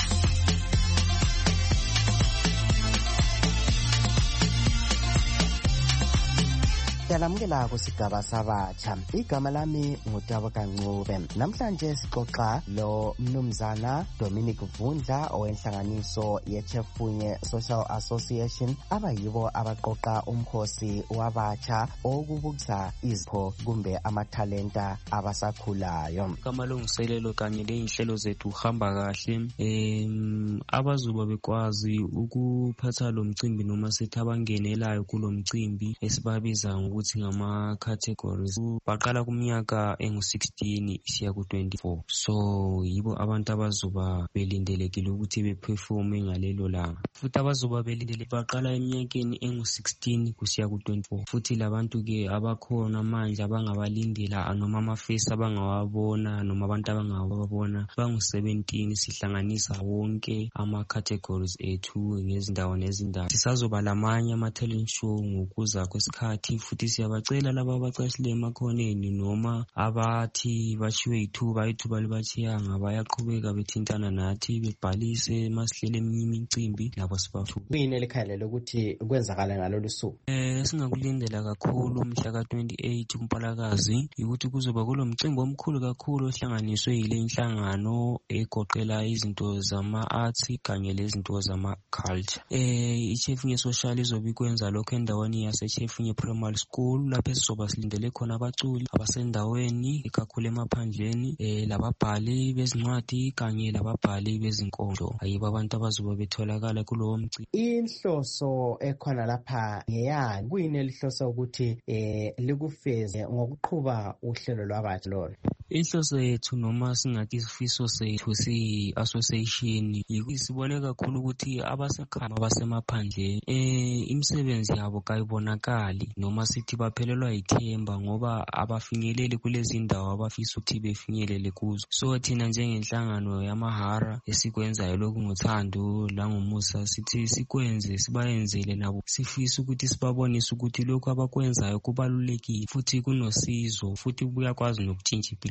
Yalamukela kusigaba sabatsha. Igama lami nguTabo Kancube. Namhlanje sixoxa lo mnumzana Dominic Vundla owenhlanganiso yeChefunye Social Association abayibo abaqoqa umkhosi wabatsha okubukisa izipho kumbe amathalenta abasakhulayo. Kamalungiselelo kanye leinhlelo zethu uhamba kahle. Em abazuba bekwazi ukuphatha lo mcimbi noma sithi abangenelayo kulo mcimbi esibabiza ukuthi ngama categories baqala kuminyaka engu sixteen isiya ku twenty-four, so yibo abantu abazuba belindelekile ukuthi beperforme ngalelo langa. Futhi abazuba belindele baqala eminyakeni engu sixteen kusiya ku twenty-four. Futhi labantu ke abakhona manje abangabalindela noma amafesi abangawabona noma abantu abangawabona bangu seventeen, sihlanganisa wonke ama categories ethu ngezindawo nezindawo. Sisazoba lamanye ama talent show ngokuza kwesikhathi, futhi siyabacela laba abacashile emakhoneni noma abathi bashiwe ithuba ithuba libachiyanga bayaqhubeka bethintana nathi bebhalise masihlele eminye imicimbi labo sibafu. Kuyini elikhalela ukuthi kwenzakala ngalolu suku? Eh singakulindela kakhulu umhla ka twenty-eight kuMpalakazi ukuthi kuzoba kulo mcimbi omkhulu kakhulu ohlanganiswe yile inhlangano egoqela izinto zama arts kanye lezinto zama culture. Eh iChefunye Social izobe ikwenza lokho endaweni yase Chefunye Primary School lapho sizoba silindele khona abaculi abasendaweni ikakhulu emaphandleni eh lababhali bezincwadi kanye lababhali bezinkondlo ayibo abantu abazoba betholakala kulowo mcimbi. Inhloso ekhona lapha ngeyani? Kuyini elihlosa ukuthi eh likufeze ngokuqhuba uhlelo lwabatsha lolo? Inhloso yethu noma singathi isifiso sethu si-association yikubone kakhulu ukuthi abasekhaya abasemaphandleni eh imisebenzi yabo kayibonakali noma sithi baphelelwa ithemba ngoba abafinyeleli kulezi indawo abafisa ukuthi befinyelele kuzo. So thina njengenhlangano yamahara esikwenzayo lokhu ngothando langomusa sithi sikwenze sibayenzele nabo sifisa ukuthi sibabonise ukuthi lokhu abakwenzayo kubalulekile futhi kunosizo futhi kuyakwazi nokutshintsha impilo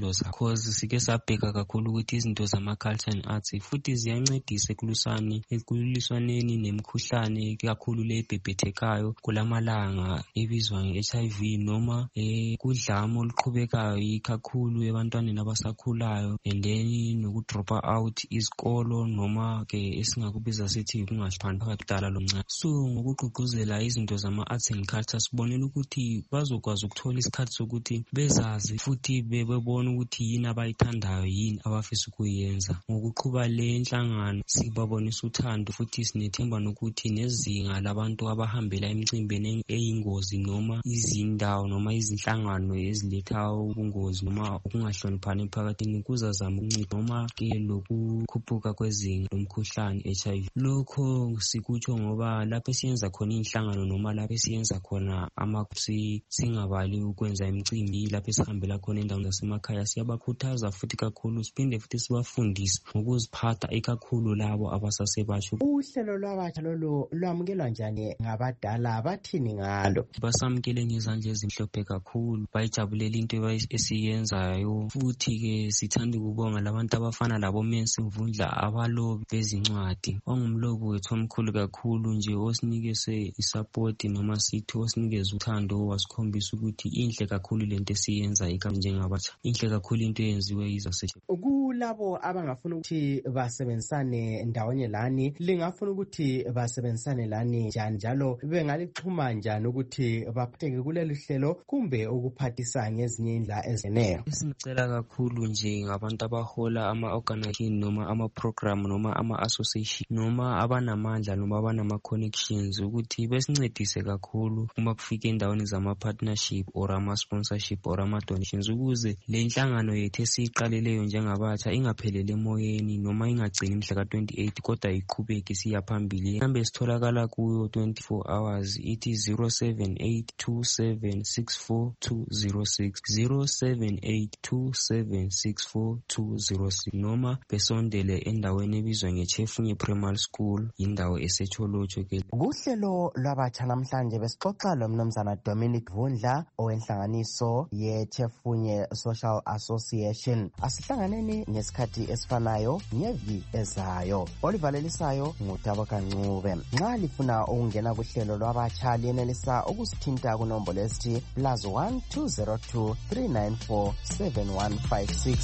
izinto zakho cause sike sabheka kakhulu ukuthi izinto zama-culture and arts futhi ziyancedisa ekulusani ekuliswaneni nemikhuhlane kakhulu le ebhebhethekayo kulamalanga ebizwa nge-H I V noma eh kudlamo oluqhubekayo ikakhulu ebantwaneni abasakhulayo and then nokudropa out izikolo noma ke esingakubiza sithi kungahlupani phakathi kudala lomncane. So ngokugqugquzela izinto zama-arts and culture sibonela ukuthi bazokwazi ukuthola isikhathi sokuthi bezazi futhi bebona ukuthi yini abayithandayo yini abafisa ukuyenza. Ngokuqhuba le nhlangano sibabonisa uthando futhi sinethemba nokuthi nezinga labantu abahambela emicimbini eyingozi noma izindawo noma izinhlangano eziletha ubungozi noma ukungahloniphani emphakathini kuzazama ukuncipha noma ke lokukhuphuka kwezinga lomkhuhlane H I V. Lokho sikutsho ngoba lapho siyenza khona inhlangano noma lapho siyenza khona amakusi singabali ukwenza imicimbi lapho sihambela khona endaweni zasemakhaya siyabakhuthaza futhi kakhulu siphinde futhi sibafundise ngokuziphatha ekakhulu labo abasasebasho. Uhlelo lwabatsha lolu lwamukelwa njani ngabadala bathini ngalo? Basamukele ngezandla ezimhlophe kakhulu bayijabulela into esiyenzayo futhi ke sithanda ukubonga labantu abafana labo Mensi Mvundla abalobi bezincwadi ongumlobi wethu omkhulu kakhulu nje osinikeze isupport noma sithi osinikeze uthando wasikhombisa ukuthi inhle kakhulu lento esiyenza ika njengabatsha inhle kakhulu into eyenziwe izasetshe. Kulabo abangafuna ukuthi basebenzisane ndawonye lani lingafuna ukuthi basebenzisane lani njani njalo bengalixhuma njani ukuthi baphetheke kuleli hlelo kumbe ukuphathisa ngezinye indlela ezeneyo? Sicela kakhulu nje ngabantu abahola ama-organization noma ama-program noma ama-association noma abanamandla noma abanama-connections ukuthi besincedise kakhulu uma kufika endaweni zama-partnership or ama-sponsorship or ama-donations ukuze le nhlangano yethu esiyiqaleleyo njengabatsha ingaphelele emoyeni noma ingagcini mhla ka-twenty-eight kodwa iqhubeke siya phambili. Nambe sitholakala kuyo twenty-four hours ithi zero seven eight two seven six four two zero six zero seven eight two seven six four two zero six noma besondele endaweni ebizwa ngeChefunye Primary School indawo eseCholocho ke. Kuhlelo lwabatsha namhlanje besixoxa lo mnumzana Dominic Mvundla owenhlanganiso yeChefunye Social Association. Asihlanganeni ngesikhathi esifanayo ngevi ezayo. Olivalelisayo ngutabo kancube. Nxa lifuna ukungena kuhlelo lwabatsha liyenelisa ukusithinta kunombolo esithi plus one two zero two three nine four seven one five six.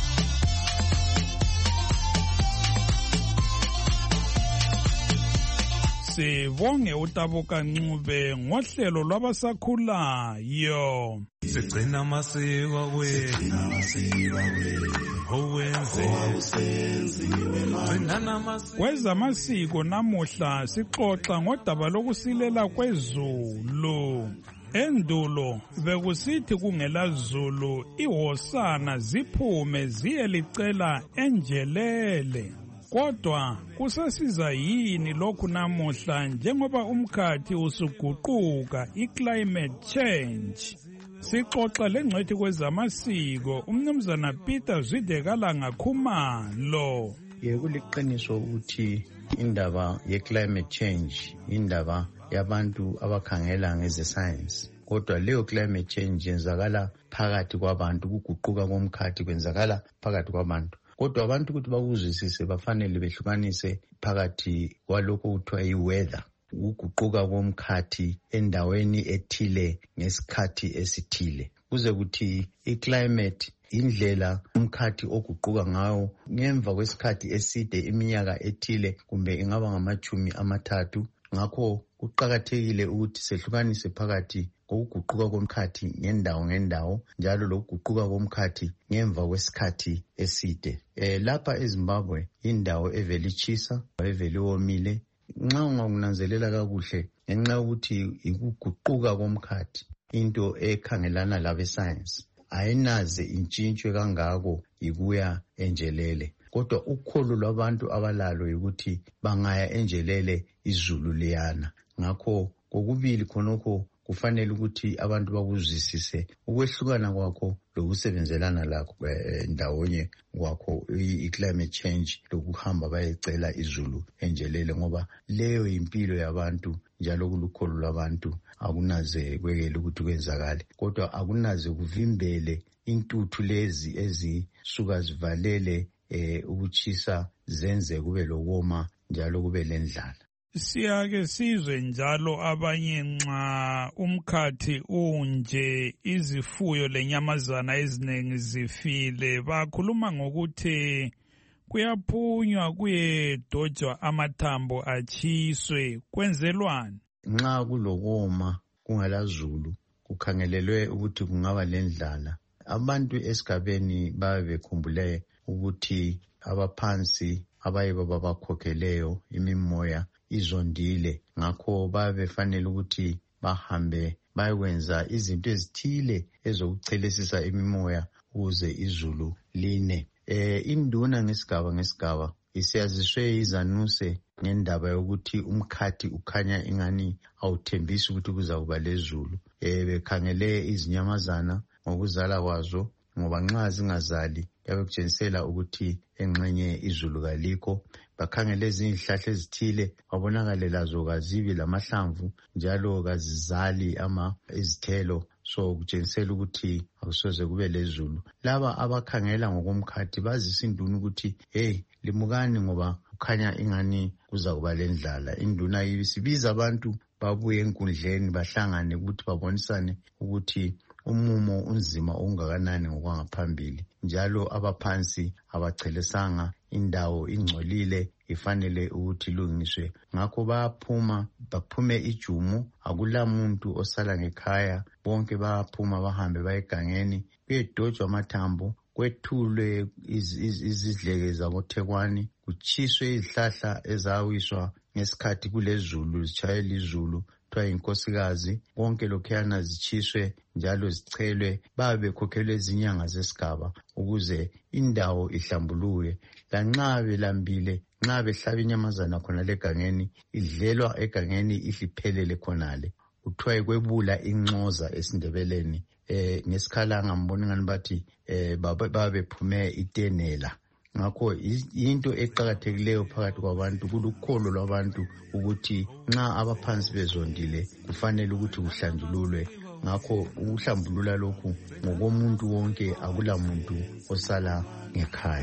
Sibonge uTabo Kancube ngohlelo lwabasakhulayo. Sigcina amasiko wethu kwezamasiko namuhla sixoxa ngodaba lokusilela kwezulu. Endulo bekusithi kungela zulu ihosana ziphume ziyelicela enjelele. Kodwa kusasiza yini lokhu namuhla njengoba umkhathi usuguquka i-climate change? Sixoxa lengcwethi kwezamasiko umnumzana Peter Zwidekalanga Khumalo. Yekuliqiniso ukuthi indaba ye-climate change indaba yabantu abakhangela ngeze science. Kodwa leyo climate change yenzakala phakathi kwabantu, kuguquka komkhathi kwenzakala phakathi kwabantu. Kodwa abantu ukuthi bakuzwisise bafanele behlukanise phakathi kwalokho kuthiwa yi-weather, ukuguquka komkhathi endaweni ethile ngesikhathi esithile. Kuze kuthi i-climate indlela umkhathi oguquka ngayo ngemva kwesikhathi eside iminyaka ethile kumbe ingaba ngamachumi amathathu. Ngakho kuqakathekile ukuthi sehlukanise phakathi kokuguquka komkhathi ngendawo ngendawo njalo lokuguquka komkhathi ngemva kwesikhathi eside. Eh lapha eZimbabwe indawo evelichisa eveli womile. Nxa ungakunanzelela kakuhle ngenxa ukuthi ikuguquka komkhathi into ekhangelana labe science ayinaze intshintshwe kangako ikuya enjelele. Kodwa ukholo lwabantu abalalo ukuthi bangaya enjelele izulu liyana. Ngakho kokubili khonokho kufanele ukuthi abantu bakuzwisise ukwehlukana kwakho lokusebenzelana lakho ndawonye kwakho i-climate change lokuhamba bayecela izulu enjelele, ngoba leyo impilo yabantu njalo kulukholo lwabantu akunaze kwekele ukuthi kwenzakale, kodwa akunaze kuvimbele intuthu lezi ezisuka zivalele eh ukuchisa zenze kube lokoma njalo kube lendlala. Siyake sizwe njalo abanye nxa umkhathi unje izifuyo lenyamazana eziningi zifile bakhuluma ngokuthi kuyaphunywa kuyedojwa amathambo achiswe kwenzelwani. Nxa kulokoma kungelazulu kukhangelelwe ukuthi kungaba lendlala, abantu esigabeni babe bekhumbule ukuthi abaphansi abayibo babakhokheleyo imimoya izondile, ngakho babe fanele ukuthi bahambe bayekwenza izinto ezithile ezokuchelesisa imimoya ukuze izulu line. Eh induna ngesigaba ngesigaba isiyaziswe izanuse ngendaba yokuthi umkhathi ukhanya ingani awuthembisi ukuthi kuza kuba lezulu. Eh bekhangele izinyamazana ngokuzala kwazo, ngoba nxa zingazali yabe kutshengisela ukuthi engxenye izulu kalikho. Bakhangele ezinye izihlahla ezithile babonakale lazo kazibi lamahlamvu njalo kazizali ama izithelo, so kutshengisela ukuthi akusoze kube lezulu. Laba abakhangela ngokomkhathi bazisa induna ukuthi hey limukani ngoba kukhanya ingani kuza kuba lendlala. Induna isibiza abantu babuye enkundleni bahlangane ukuthi babonisane ukuthi umumo unzima ongakanani ngokwangaphambili, njalo abaphansi abachelesanga, indawo ingcolile ifanele ukuthi ilungiswe. Ngakho bayaphuma baphume ijumo, akula muntu osala ngekhaya, bonke bayaphuma bahambe bayegangeni kuyedojwa amathambo, kwethulwe izidleke zaboThekwani, kuchiswe izihlahla ezawiswa ngesikhathi kulezulu zitshayela izulu kuthiwa inkosikazi, konke lokhuyana zichiswe njalo zichelwe, babe bekhokhelwe izinyanga zesigaba ukuze indawo ihlambuluke. Lanxa belambile, nxa behlaba inyamazana khona legangeni, idlelwa egangeni ihliphelele khonale. Kuthiwa kwebula inxoza esindebeleni. Eh ngesikhalanga ngibona ngani bathi eh babe bephume itenela. Ngakho into eqhakathekileyo phakathi kwabantu kulukholo lwabantu ukuthi nxa abaphansi bezondile kufanele ukuthi kuhlanjululwe. Ngakho ukuhlambulula lokhu ngokomuntu wonke, akula muntu osala ngekhaya.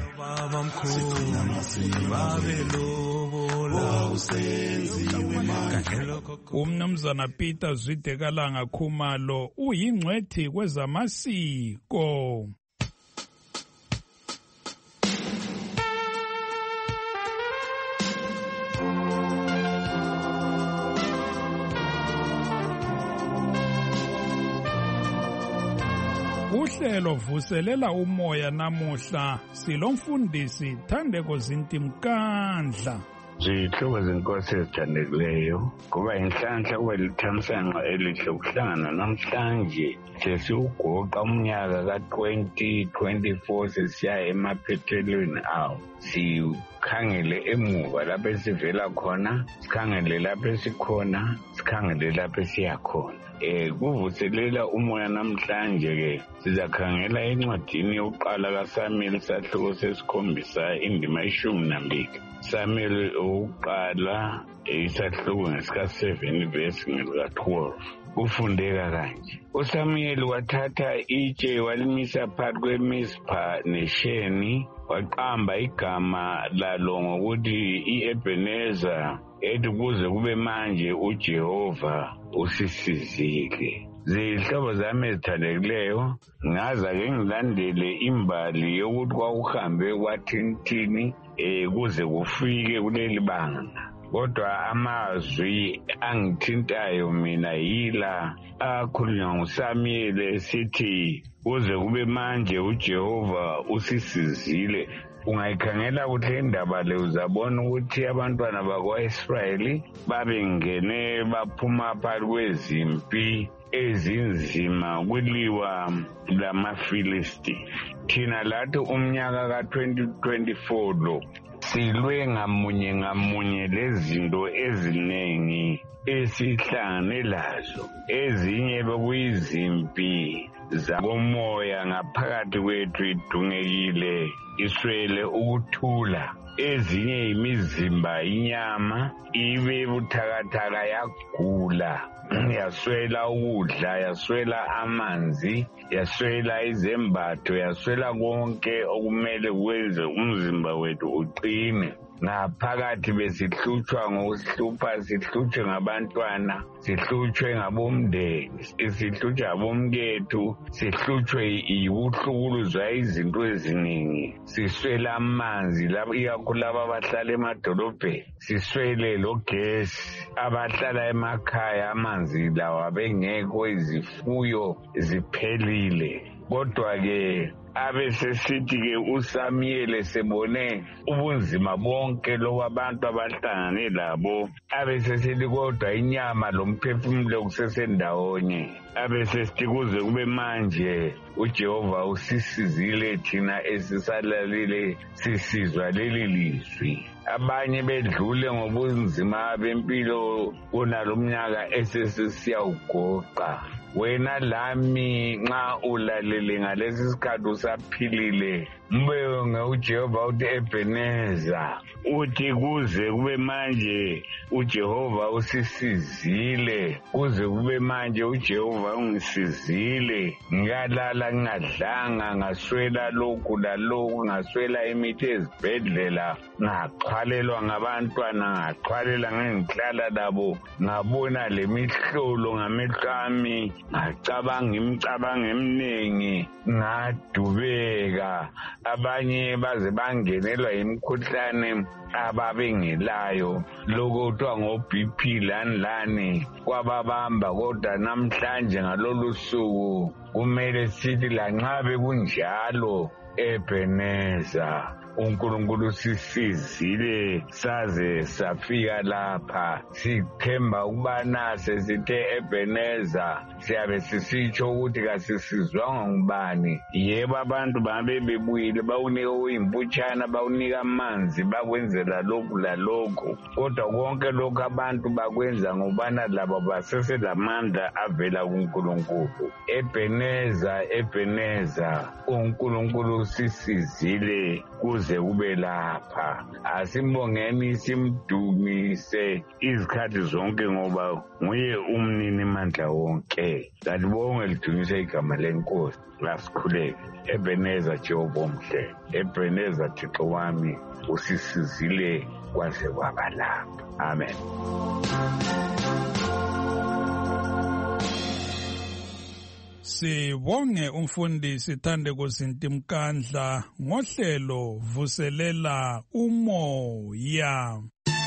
Umnumzana Peter Zwidekalanga Khumalo uyingcwethi kwezamasiko. Uhlelo vuselela umoya namuhla silomfundisi Thandeko Zintimkandla. Zihlobo zenkosi ezithandekileyo, kuba inhlanhla kwelithamsanqa elihle ukuhlangana namhlanje sesiwugoqa umnyaka ka-twenty twenty-four sesiya emaphethelweni awo. Sikhangele emuva lapho esivela khona, sikhangele lapho esikhona, sikhangele lapho esiyakhona. Eh kuvuselela umoya namhlanje ke sizakhangela encwadini yokuqala kaSamuel sahluko sesikhombisa indima ishumi nambili. Samuel uqala isahluko ngesika seven verse ngelika twelve. Ufundeka kanje: uSamuel wathatha itshe walimisa phakathi kweMizpha neSheni, waqamba igama lalo ngokuthi i-Ebeneza, ethi kuze kube manje uJehova usisizile. Zihlobo zami ezithandekileyo, ngaza ke ngilandele imbali yokuthi kwakuhambe kwathintini eh kuze kufike kuleli banga. Kodwa amazwi angithintayo mina yila akhulunywa nguSamuel esithi kuze kube manje uJehova usisizile. Ungayikhangela ukuthi indaba le uzabona ukuthi abantwana bakwa-Israyeli babengene baphuma phakathi kwezimpi ezinzima kuliwa lamaFilisti. Thina lathi umnyaka ka-twenty twenty-four lo silwe ngamunye ngamunye lezinto eziningi esihlangane lazo, ezinye bekuyizimpi zakomoya ngaphakathi kwethu idungekile iswele ukuthula, ezinye imizimba inyama ibe buthakathaka yagula yaswela ukudla, yaswela amanzi, yaswela izembatho, yaswela konke okumele kwenze umzimba wethu uqine. Ngaphakathi besihlutshwa ngokusihlupha, sihlutshwe ngabantwana, sihlutshwe ngabomndeni, sihlutshwe ngabomkethu, sihlutshwe yikuhlukuluzwa izinto eziningi, siswele amanzi ikakhulu laba abahlala emadolobheni, siswele logesi, abahlala emakhaya amanzi lawo abengekho, izifuyo ziphelile. Kodwa-ke abesesithi-ke uSamuel sebone ubunzima bonke lobu abantu abahlangane labo, abesesithi kodwa inyama lomphefumulo kusesendawonye. Abesesithi kuze kube manje uJehova usisizile thina esisalalile sisizwa leli lizwi. Abanye bedlule ngobunzima bempilo kunalo mnyaka esesiyawugoqa. Wena lami nxa ulalele ngalesi sikhathi usaphilile, mbonge uJehova uthi Ebeneza, uthi kuze kube manje uJehova usisizile, kuze kube manje uJehova ungisizile. Ngalala ngadlanga, ngaswela lokhu lalokhu, ngaswela imithi ezibhedlela, ngaxhwalelwa ngabantwana, ngaxhwalela ngengihlala labo, ngabona lemihlolo ngamehlo ami, ngacabanga imicabango eminingi, ngadubeka. Abanye baze bangenelwa imikhuhlane ababengelayo, lokho kuthiwa ngo-B P lani lani kwababamba. Kodwa namhlanje ngalolu suku kumele sithi lanxa bekunjalo, Ebeneza, uNkulunkulu sisizile saze safika lapha. Sithemba ukubana sesithe Ebeneza siyabe sisitsho ukuthi kasisizwanga ngubani. Yebo, abantu babe bebuyile bawunika uyimputshana, bawunika amanzi, bakwenzela lokhu lalokhu, kodwa konke lokhu abantu bakwenza ngobana labo baseselamandla avela kuNkulunkulu. Ebeneza, Ebeneza, uNkulunkulu sisizile kuze kube lapha. Asimbongeni, simdumise izikhathi zonke ngoba nguye umnini mandla wonke. Salibonge lidumise igama lenkosi. Lasikhuleke. Ebeneza, Jehova omhle. Ebeneza, Thixo wami, usisizile kwaze kwaba lapha. Amen. Sibonge umfundisi Thandeko Zintimkandla ngohlelo Vuselela Umoya.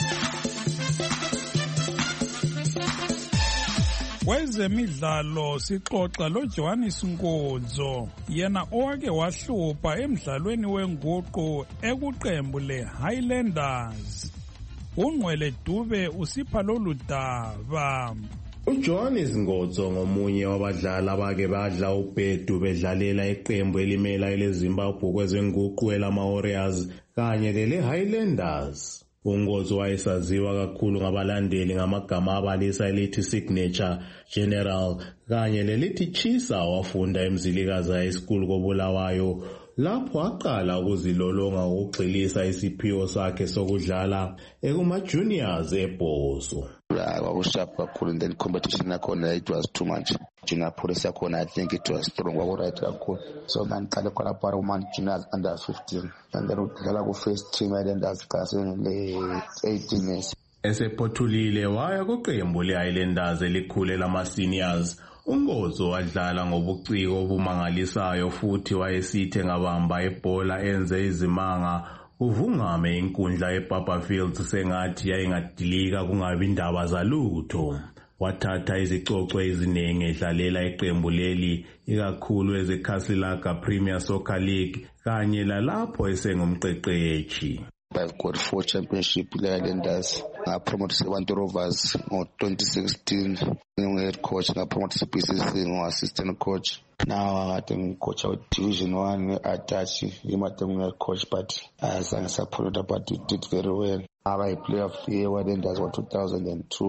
Kwezemidlalo sixoxa loJohannes Nkonzo, yena owake wahlupha emidlalweni wenguqu ekuqembu leHighlanders. uNgcwele Dube usipha lolu daba. uJohannes Nkonzo ngomunye wabadlali abake badla ubhedu bedlalela iqembu elimela eleZimbabwe kwezenguqu elama-Warriors kanye lele-Highlanders. uNkonzo wayesaziwa kakhulu ngabalandeli ngamagama abalisa elithi Signature, General kanye lelithi Chisa. Wafunda eMzilikazi High School koBulawayo, lapho waqala ukuzilolonga ukugxilisa isiphiwo sakhe sokudlala ekuma-juniors eBhoso. Kwakushap kakhulu, and then competition yakhona it was too much. Junior police yakhona I think it was strong, kwaku-right kakhulu. So ngandiqale khonapha kuma-juniors under fifteen, and then udlala ku-first team Highlanders le-eighteen years. Esephothulile waya kuqembu le-Highlanders elikhule lama-seniors. uNkonzo wadlala ngobuciko obumangalisayo futhi wayesithe ngabamba ibhola enze izimanga uvungame inkundla eBarberfield sengathi yayingadilika kungabi indaba zalutho. Wathatha izicoco eziningi edlalela iqembu leli, ikakhulu ezeKhasilaga Premier Soccer League kanye lalapho esengumqeqeshi. I've got four championship Highlanders. I promoted Sebantu Rovers in twenty sixteen. I'm head coach. I promoted P C C. I'm assistant coach. Now I'm coach of Division One. I touch him. I'm head coach, but as I supported, but it did very well. I play of the year Highlanders was two thousand two.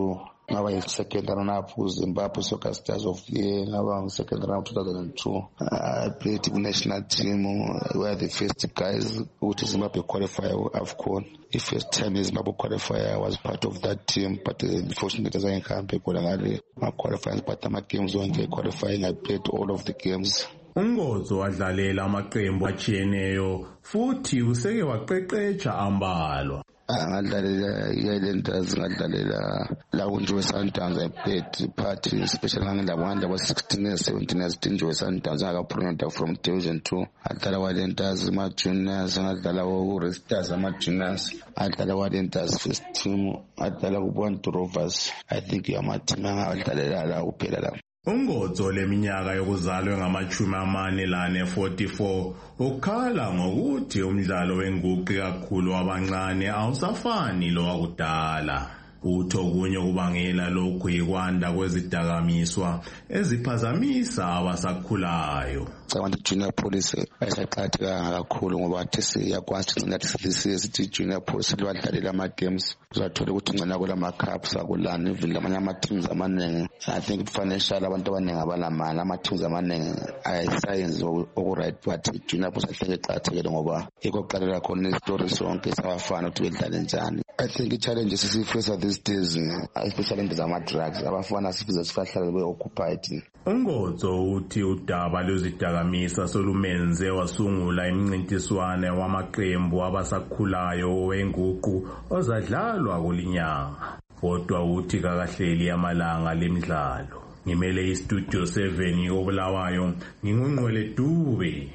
ngaba yi-second runner-up Zimbabwe Soccer Stars of the Year, ngaba ngi-second runner-up two thousand two. I played ku-national team. We are the first guys ukuthi Zimbabwe qualify AFCON. The first time Zimbabwe qualifier, I was part of that team, but uh, unfortunately as I can't play my qualifying, but my games won't qualifying. I played all of the games. Ungozo wadlalela amaqembu atshiyeneyo futhi useke waqeqetsha ambalwa. ngadlalela i-Islanders, ngadlalela la kunjwe Sundowns. I played part especially ngandla was sixteen years seventeen years tinjwe Sundowns ngakapromoted from division two. Ngadlala Islanders ama juniors, ngadlala ku-Restars ama juniors, ngadlala Islanders first team, ngadlala ku-Bantu Rovers. I think ama team ngadlalela la kuphela la. Ungozo leminyaka yokuzalwa ngamachumi amane lane forty-four ukhala ngokuthi umdlalo wenguqi kakhulu wabancane awusafani lo wakudala. Utho kunye kubangela lokhu yikwanda kwezidakamiswa eziphazamisa abasakhulayo. Cabanga junior police ayisaqhatheka kakhulu ngoba athi siyakwazi ukuthi sithi sithi junior police lwadlalela ama games uzathola ukuthi ngcina kula ma cups akulana even lamanye ama teams amaningi. I think financial abantu abaningi abalamana ama teams amaningi ayisayenzi oku right, but junior police ahleke qhathekile ngoba ikoqalela khona istory sonke sabafana ukuthi bedlale njani. I think the challenges sisifisa these days, especially in the drugs, abafana sifiza sifahlala be occupied. Ungozo uthi udaba lwezidakamizwa solumenze wasungula imincintiswano wamaqembu abasakhulayo wenguqu ozadlalwa kulinyanga. Kodwa uthi kakahleli amalanga lemidlalo. Ngimele istudio seven obulawayo ngingunqwele Dube.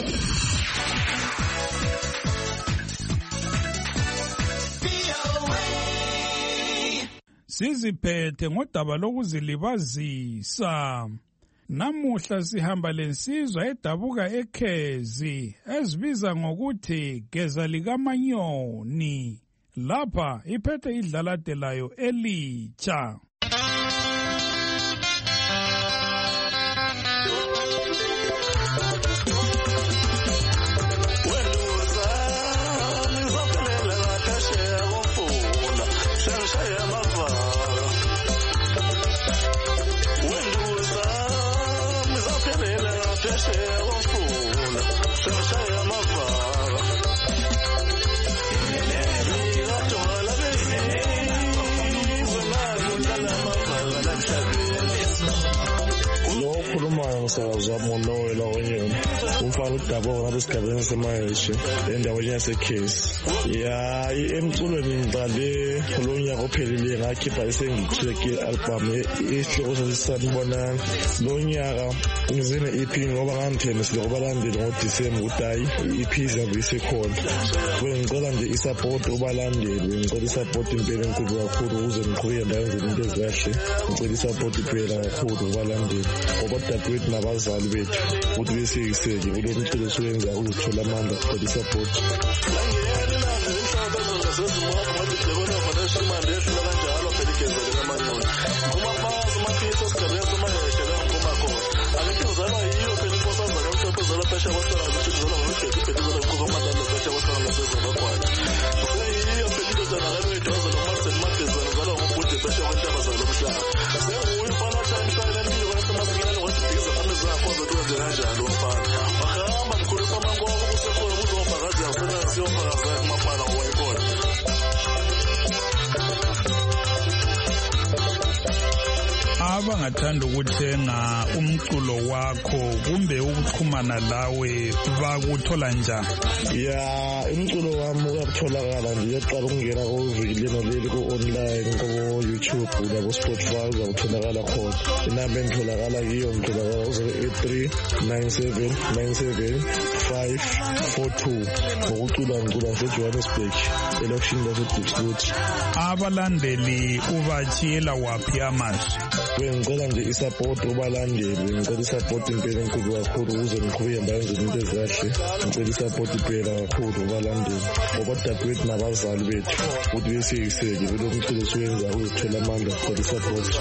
Siziphethe ngodaba lokuzilibazisa. Namuhla sihamba lensizwa edabuka eKhezi ezibiza ngokuthi Geza likaManyoni. Lapha iphethe idlalade layo elitsha. Umsakazo wamonowela wonyoni umfana udaba ngabe isigabeni semayeshe endaweni yaseKhezi. Ya emculweni ngidlale lo nyaka ophelile ngakhipha isengicheck album isihloko sesisanibonana. Lo nyaka ngizene E P ngoba ngangithembisile kubalandeli ngoDisemba ukuthi hayi E P izabe isekhona. Ngicela nje isupport ubalandeli, ngicela isupport impela enkulu kakhulu ukuze ngiqhubeke ndayenze into ezahle. Ngicela isupport impela kakhulu ubalandeli ngoba dadewethu nabazali bethu ukuthi besiyiseke kulo mculo siwenza ukuthola amandla ngicela isupport. Abangathanda ukuthenga umculo wakho kumbe ukuxhumana lawe bakuthola njani? Ya umculo wami uyatholakala nje, uyaqala ukungena kuvikilino leli ku-online ku-YouTube nabo Spotify uzawutholakala khona. Inamba engitholakala kiyo ngitholakala zero eight three nine seven nine seven five four two. Ngokucula ngicula ngiseJohannesburg elokishini laseDixwood. Abalandeli ubatshiyela waphi amazwi? Ngicela nje isupport ubalandeli, ngicela isupport impela enkulu kakhulu ukuze ngiqhubeke ndayenze into ezahle. Ngicela isupport impela kakhulu ubalandeli ngoba dadewethu nabazali bethu ukuthi besiyiseke kulo mculo siwenza ukuthola amandla. Ngicela isupport.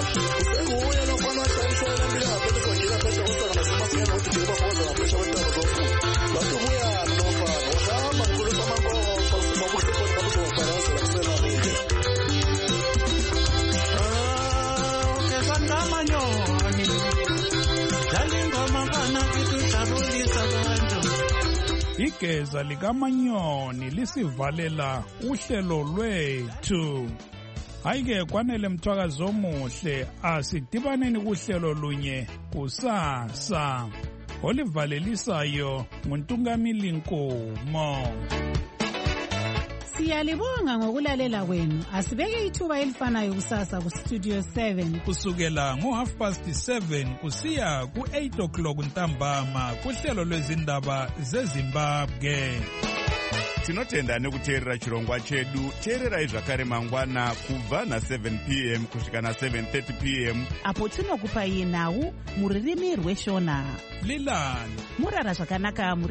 igeza likamanyoni lisivalela uhlelo lwethu. Hayike kwanele mthwakazi omuhle, asidibaneni kuhlelo lunye kusasa. Olivalelisayo nguNtungamili Nkomo. Siyalibonga ngokulalela kwenu. Asibeke ithuba elifanayo kusasa ku Studio seven kusukela ngo half past seven kusiya ku eight o'clock ntambama kuhlelo lwezindaba zeZimbabwe. Tinotenda nekuteerera chirongwa chedu. Teererai zvakare mangwana kubva na seven p m kusvika na seven thirty p m apo tinokupai nhau muririmi rweshona. Lilani murara zvakanaka.